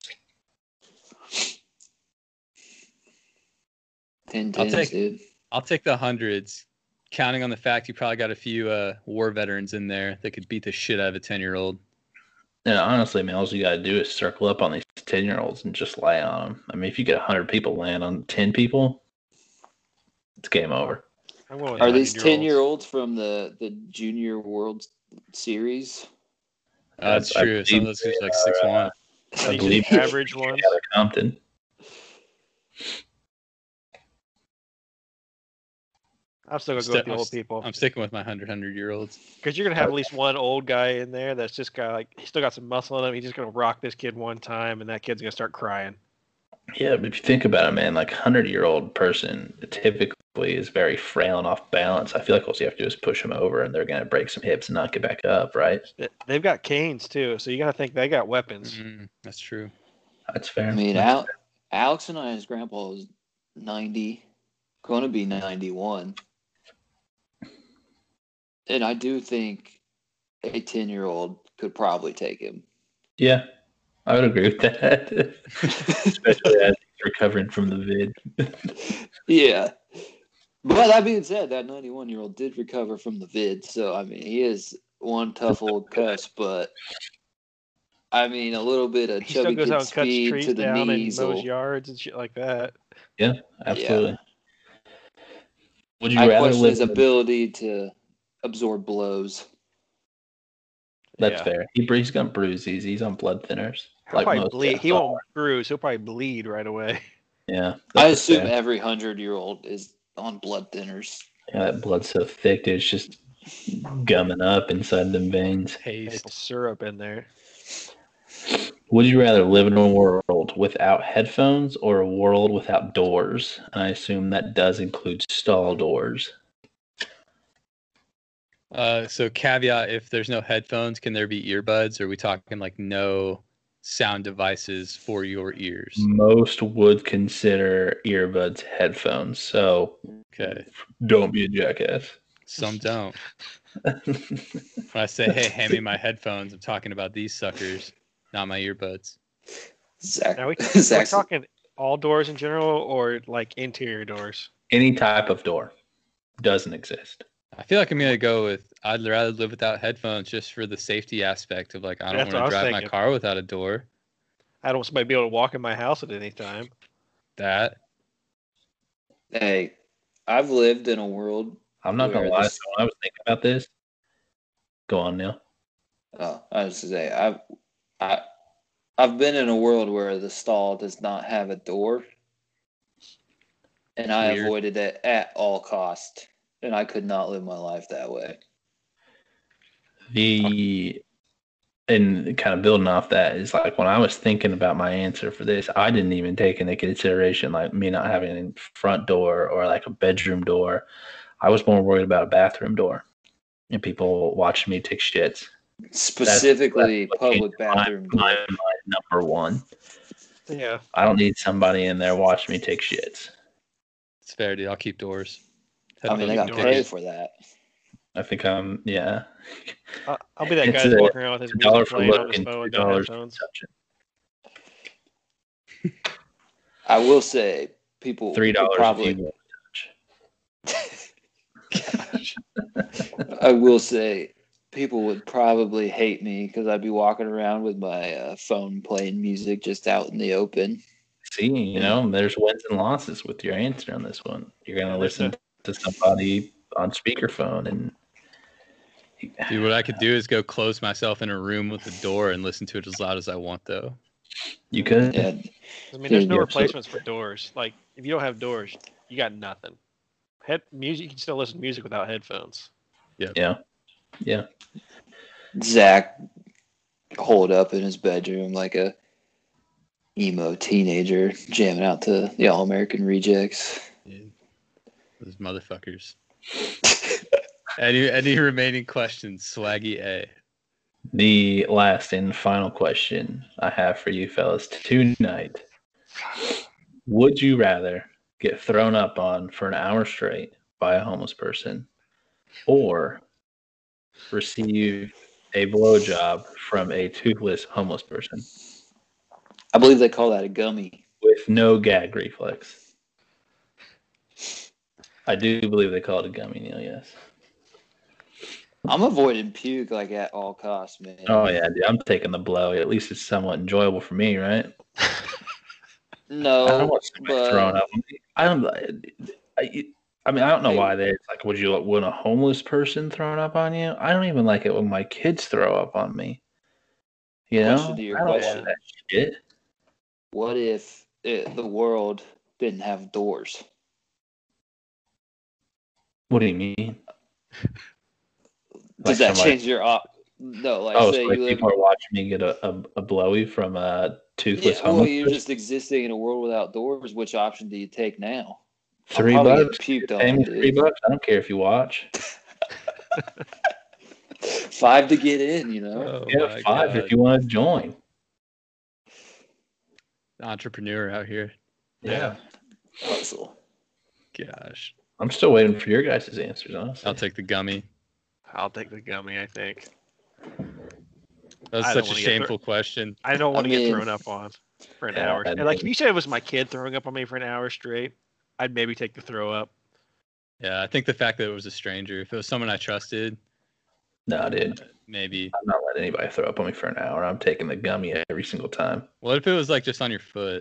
[SPEAKER 2] 10 10s, dude.
[SPEAKER 1] I'll take the hundreds, counting on the fact you probably got a few war veterans in there that could beat the shit out of a 10-year-old.
[SPEAKER 3] And honestly, man, all you got to do is circle up on these 10-year-olds and just lay on them. I mean, if you get 100 people laying on 10 people, it's game over.
[SPEAKER 2] Are these 10-year-olds from the Junior World Series?
[SPEAKER 1] That's true. Some of those guys are like 6'1".
[SPEAKER 3] I believe
[SPEAKER 4] the average ones.
[SPEAKER 3] Out of Compton.
[SPEAKER 4] I'm still going to go with the old people.
[SPEAKER 1] I'm sticking with my 100-year-olds.
[SPEAKER 4] Because you're going to have at least one old guy in there that's just he's still got some muscle in him. He's just going to rock this kid one time, and that kid's going to start crying.
[SPEAKER 3] Yeah, but if you think about it, man, like 100-year-old person typically is very frail and off balance. I feel like all you have to do is push them over, and they're going to break some hips and not get back up, right?
[SPEAKER 4] They've got canes, too, so you got to think they got weapons.
[SPEAKER 1] Mm-hmm. That's true.
[SPEAKER 3] That's fair.
[SPEAKER 2] I mean, Alex and I's grandpa was 90, going to be 91. And I do think a 10-year-old could probably take him.
[SPEAKER 3] Yeah, I would agree with that. Especially as he's recovering from the vid.
[SPEAKER 2] Yeah. But that being said, that 91-year-old did recover from the vid. So, I mean, he is one tough old cuss. But, I mean, a little bit of chubby kid speed to the knees.
[SPEAKER 4] And mows yards and shit like that.
[SPEAKER 3] Yeah, absolutely.
[SPEAKER 2] Yeah.
[SPEAKER 3] Would you rather
[SPEAKER 2] question
[SPEAKER 3] live
[SPEAKER 2] his ability to absorb blows.
[SPEAKER 3] That's fair. He's gonna bruise these. He's on blood thinners.
[SPEAKER 4] He'll probably bleed. He won't bruise. He'll probably bleed right away.
[SPEAKER 3] Yeah.
[SPEAKER 2] I assume every 100-year-old is on blood thinners.
[SPEAKER 3] Yeah, that blood's so thick, dude. It's just gumming up inside them veins.
[SPEAKER 4] Paste syrup in there.
[SPEAKER 3] Would you rather live in a world without headphones or a world without doors? And I assume that does include stall doors.
[SPEAKER 1] So caveat, if there's no headphones, can there be earbuds? Or are we talking like no sound devices for your ears?
[SPEAKER 3] Most would consider earbuds headphones. So don't be a jackass.
[SPEAKER 1] Some don't. When I say, hey, hand me my headphones, I'm talking about these suckers, not my earbuds.
[SPEAKER 2] Zach,
[SPEAKER 4] now we're talking all doors in general or like interior doors?
[SPEAKER 3] Any type of door doesn't exist.
[SPEAKER 1] I feel like I'm gonna go with I'd rather live without headphones just for the safety aspect of like I don't
[SPEAKER 4] That's what I
[SPEAKER 1] want to
[SPEAKER 4] was
[SPEAKER 1] drive my
[SPEAKER 4] thinking.
[SPEAKER 1] car without a door.
[SPEAKER 4] I don't want somebody to be able to walk in my house at any time.
[SPEAKER 1] That
[SPEAKER 2] Hey, I've lived in a world.
[SPEAKER 3] I'm not gonna
[SPEAKER 2] where
[SPEAKER 3] lie.
[SPEAKER 2] this-
[SPEAKER 3] So when I was thinking about this, go on, Neil.
[SPEAKER 2] I was to say I've been in a world where the stall does not have a door, and I
[SPEAKER 1] Weird.
[SPEAKER 2] avoided it at all cost, and I could not live my life that way.
[SPEAKER 3] And kind of building off that is like when I was thinking about my answer for this, I didn't even take into consideration like me not having a front door or like a bedroom door. I was more worried about a bathroom door and people watching me take shits.
[SPEAKER 2] Specifically,
[SPEAKER 3] That's what
[SPEAKER 2] public
[SPEAKER 3] changed
[SPEAKER 2] bathroom
[SPEAKER 3] my
[SPEAKER 2] door.
[SPEAKER 3] mind, number one.
[SPEAKER 4] Yeah.
[SPEAKER 3] I don't need somebody in there watching me take shits.
[SPEAKER 1] it's fair, dude. I'll keep doors.
[SPEAKER 2] I mean, they got
[SPEAKER 4] doors.
[SPEAKER 2] paid for that.
[SPEAKER 3] I think I'm, yeah.
[SPEAKER 4] I'll be that guy
[SPEAKER 3] It's
[SPEAKER 4] that's
[SPEAKER 3] a
[SPEAKER 4] walking around with his
[SPEAKER 3] $1
[SPEAKER 4] music
[SPEAKER 3] for
[SPEAKER 4] playing on his
[SPEAKER 3] looking,
[SPEAKER 4] phone and
[SPEAKER 3] $2
[SPEAKER 4] no
[SPEAKER 3] for
[SPEAKER 4] headphones.
[SPEAKER 3] touching.
[SPEAKER 2] I will say, people
[SPEAKER 3] $3
[SPEAKER 2] would probably.
[SPEAKER 3] if you
[SPEAKER 2] I will say, people would probably hate me because I'd be walking around with my phone playing music just out in the open.
[SPEAKER 3] see, you know, there's wins and losses with your answer on this one. You're going to listen to somebody on speakerphone and
[SPEAKER 1] Dude, what I could do is go close myself in a room with a door and listen to it as loud as I want, though.
[SPEAKER 3] you could.
[SPEAKER 2] Yeah,
[SPEAKER 4] I mean, there's no
[SPEAKER 3] you're
[SPEAKER 4] replacements for doors. Like, if you don't have doors, you got nothing. Music, you can still listen to music without headphones.
[SPEAKER 3] Yeah.
[SPEAKER 2] Zach holed up in his bedroom like a emo teenager, jamming out to the All American Rejects.
[SPEAKER 1] Dude, those motherfuckers. Any remaining questions, Swaggy A?
[SPEAKER 3] The last and final question I have for you fellas tonight. Would you rather get thrown up on for an hour straight by a homeless person or receive a blowjob from a toothless homeless person
[SPEAKER 2] I believe they call that a gummy.
[SPEAKER 3] with no gag reflex? I do believe they call it a gummy, Neil, yes.
[SPEAKER 2] I'm avoiding puke like at all costs, man.
[SPEAKER 3] Oh, yeah, dude, I'm taking the blow. At least it's somewhat enjoyable for me, right? I don't
[SPEAKER 2] No,
[SPEAKER 3] want somebody thrown
[SPEAKER 2] but
[SPEAKER 3] up on me. I mean, I don't know why it's like, would you want a homeless person thrown up on you? I don't even like it when my kids throw up on me. You know?
[SPEAKER 2] Question to your
[SPEAKER 3] I don't
[SPEAKER 2] question.
[SPEAKER 3] want that shit.
[SPEAKER 2] what if the world didn't have doors?
[SPEAKER 3] What do you mean?
[SPEAKER 2] Does
[SPEAKER 3] Like
[SPEAKER 2] that
[SPEAKER 3] somebody-
[SPEAKER 2] change your No, like
[SPEAKER 3] Oh,
[SPEAKER 2] say
[SPEAKER 3] so like
[SPEAKER 2] you live.
[SPEAKER 3] people are watching me get a blowy from a toothless
[SPEAKER 2] Yeah, well,
[SPEAKER 3] homeless
[SPEAKER 2] you're
[SPEAKER 3] person?
[SPEAKER 2] just existing in a world without doors. Which option do you take now? I'll
[SPEAKER 3] $3
[SPEAKER 2] probably get
[SPEAKER 3] bucks.
[SPEAKER 2] puked
[SPEAKER 3] Pay
[SPEAKER 2] on,
[SPEAKER 3] me
[SPEAKER 2] dude.
[SPEAKER 3] $3. I don't care if you watch.
[SPEAKER 2] $5 to get in, you know.
[SPEAKER 3] Yeah, $5 if you want to join.
[SPEAKER 1] Entrepreneur out here.
[SPEAKER 3] Yeah.
[SPEAKER 2] Hustle.
[SPEAKER 1] Gosh.
[SPEAKER 3] I'm still waiting for your guys' answers, honestly.
[SPEAKER 1] I'll take the gummy.
[SPEAKER 4] I'll take the gummy, I think.
[SPEAKER 1] That was
[SPEAKER 4] I don't
[SPEAKER 1] such a
[SPEAKER 4] wanna get
[SPEAKER 1] shameful question.
[SPEAKER 4] I don't want to get
[SPEAKER 2] mean-
[SPEAKER 4] thrown up on for an
[SPEAKER 3] Yeah,
[SPEAKER 4] hour.
[SPEAKER 3] I
[SPEAKER 4] And like,
[SPEAKER 3] mean-
[SPEAKER 4] if you said it was my kid throwing up on me for an hour straight, I'd maybe take the throw up.
[SPEAKER 1] Yeah, I think the fact that it was a stranger, if it was someone I trusted,
[SPEAKER 3] No, dude.
[SPEAKER 1] maybe.
[SPEAKER 3] I'm not letting anybody throw up on me for an hour. I'm taking the gummy every single time.
[SPEAKER 1] What if it was like just on your foot?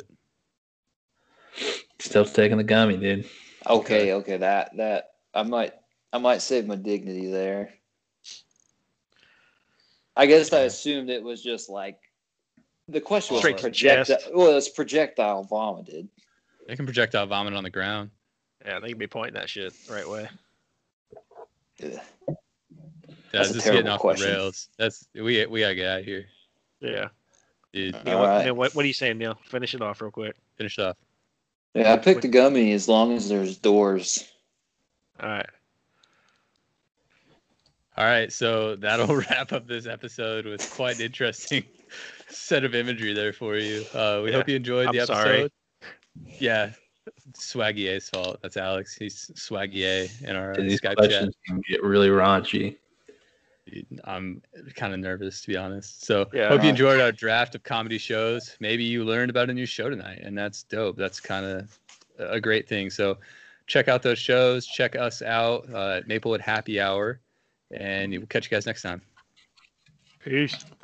[SPEAKER 3] Still taking the gummy, dude.
[SPEAKER 2] Okay, that I might save my dignity there. I guess I assumed it was just like the question was
[SPEAKER 4] Straight to the
[SPEAKER 2] projectile.
[SPEAKER 4] chest.
[SPEAKER 2] Well, it's projectile vomited.
[SPEAKER 1] They can projectile vomit on the ground.
[SPEAKER 4] Yeah, they can be pointing that shit the right way.
[SPEAKER 2] Ugh.
[SPEAKER 1] Yeah,
[SPEAKER 2] That's a
[SPEAKER 1] this is
[SPEAKER 2] terrible
[SPEAKER 1] getting off
[SPEAKER 2] question.
[SPEAKER 1] the rails. We gotta get out of here,
[SPEAKER 4] Yeah.
[SPEAKER 1] dude.
[SPEAKER 2] All right.
[SPEAKER 4] Neil, what are you saying, Neil? Finish it off real quick.
[SPEAKER 1] Finish off.
[SPEAKER 2] Yeah, I picked the gummy as long as there's doors.
[SPEAKER 4] All right.
[SPEAKER 1] All right, so that'll wrap up this episode with quite an interesting set of imagery there for you. We hope you enjoyed the
[SPEAKER 4] I'm
[SPEAKER 1] episode.
[SPEAKER 4] sorry.
[SPEAKER 1] Yeah, Swaggy A's fault. That's Alex. He's Swaggy A in our
[SPEAKER 3] These
[SPEAKER 1] Skype chat.
[SPEAKER 3] questions can get really raunchy.
[SPEAKER 1] Dude, I'm kind of nervous, to be honest. So
[SPEAKER 4] Yeah.
[SPEAKER 1] hope you enjoyed our draft of comedy shows. Maybe you learned about a new show tonight, and that's dope. That's kind of a great thing. So check out those shows. Check us out at Maplewood Happy Hour, and we'll catch you guys next time.
[SPEAKER 4] Peace.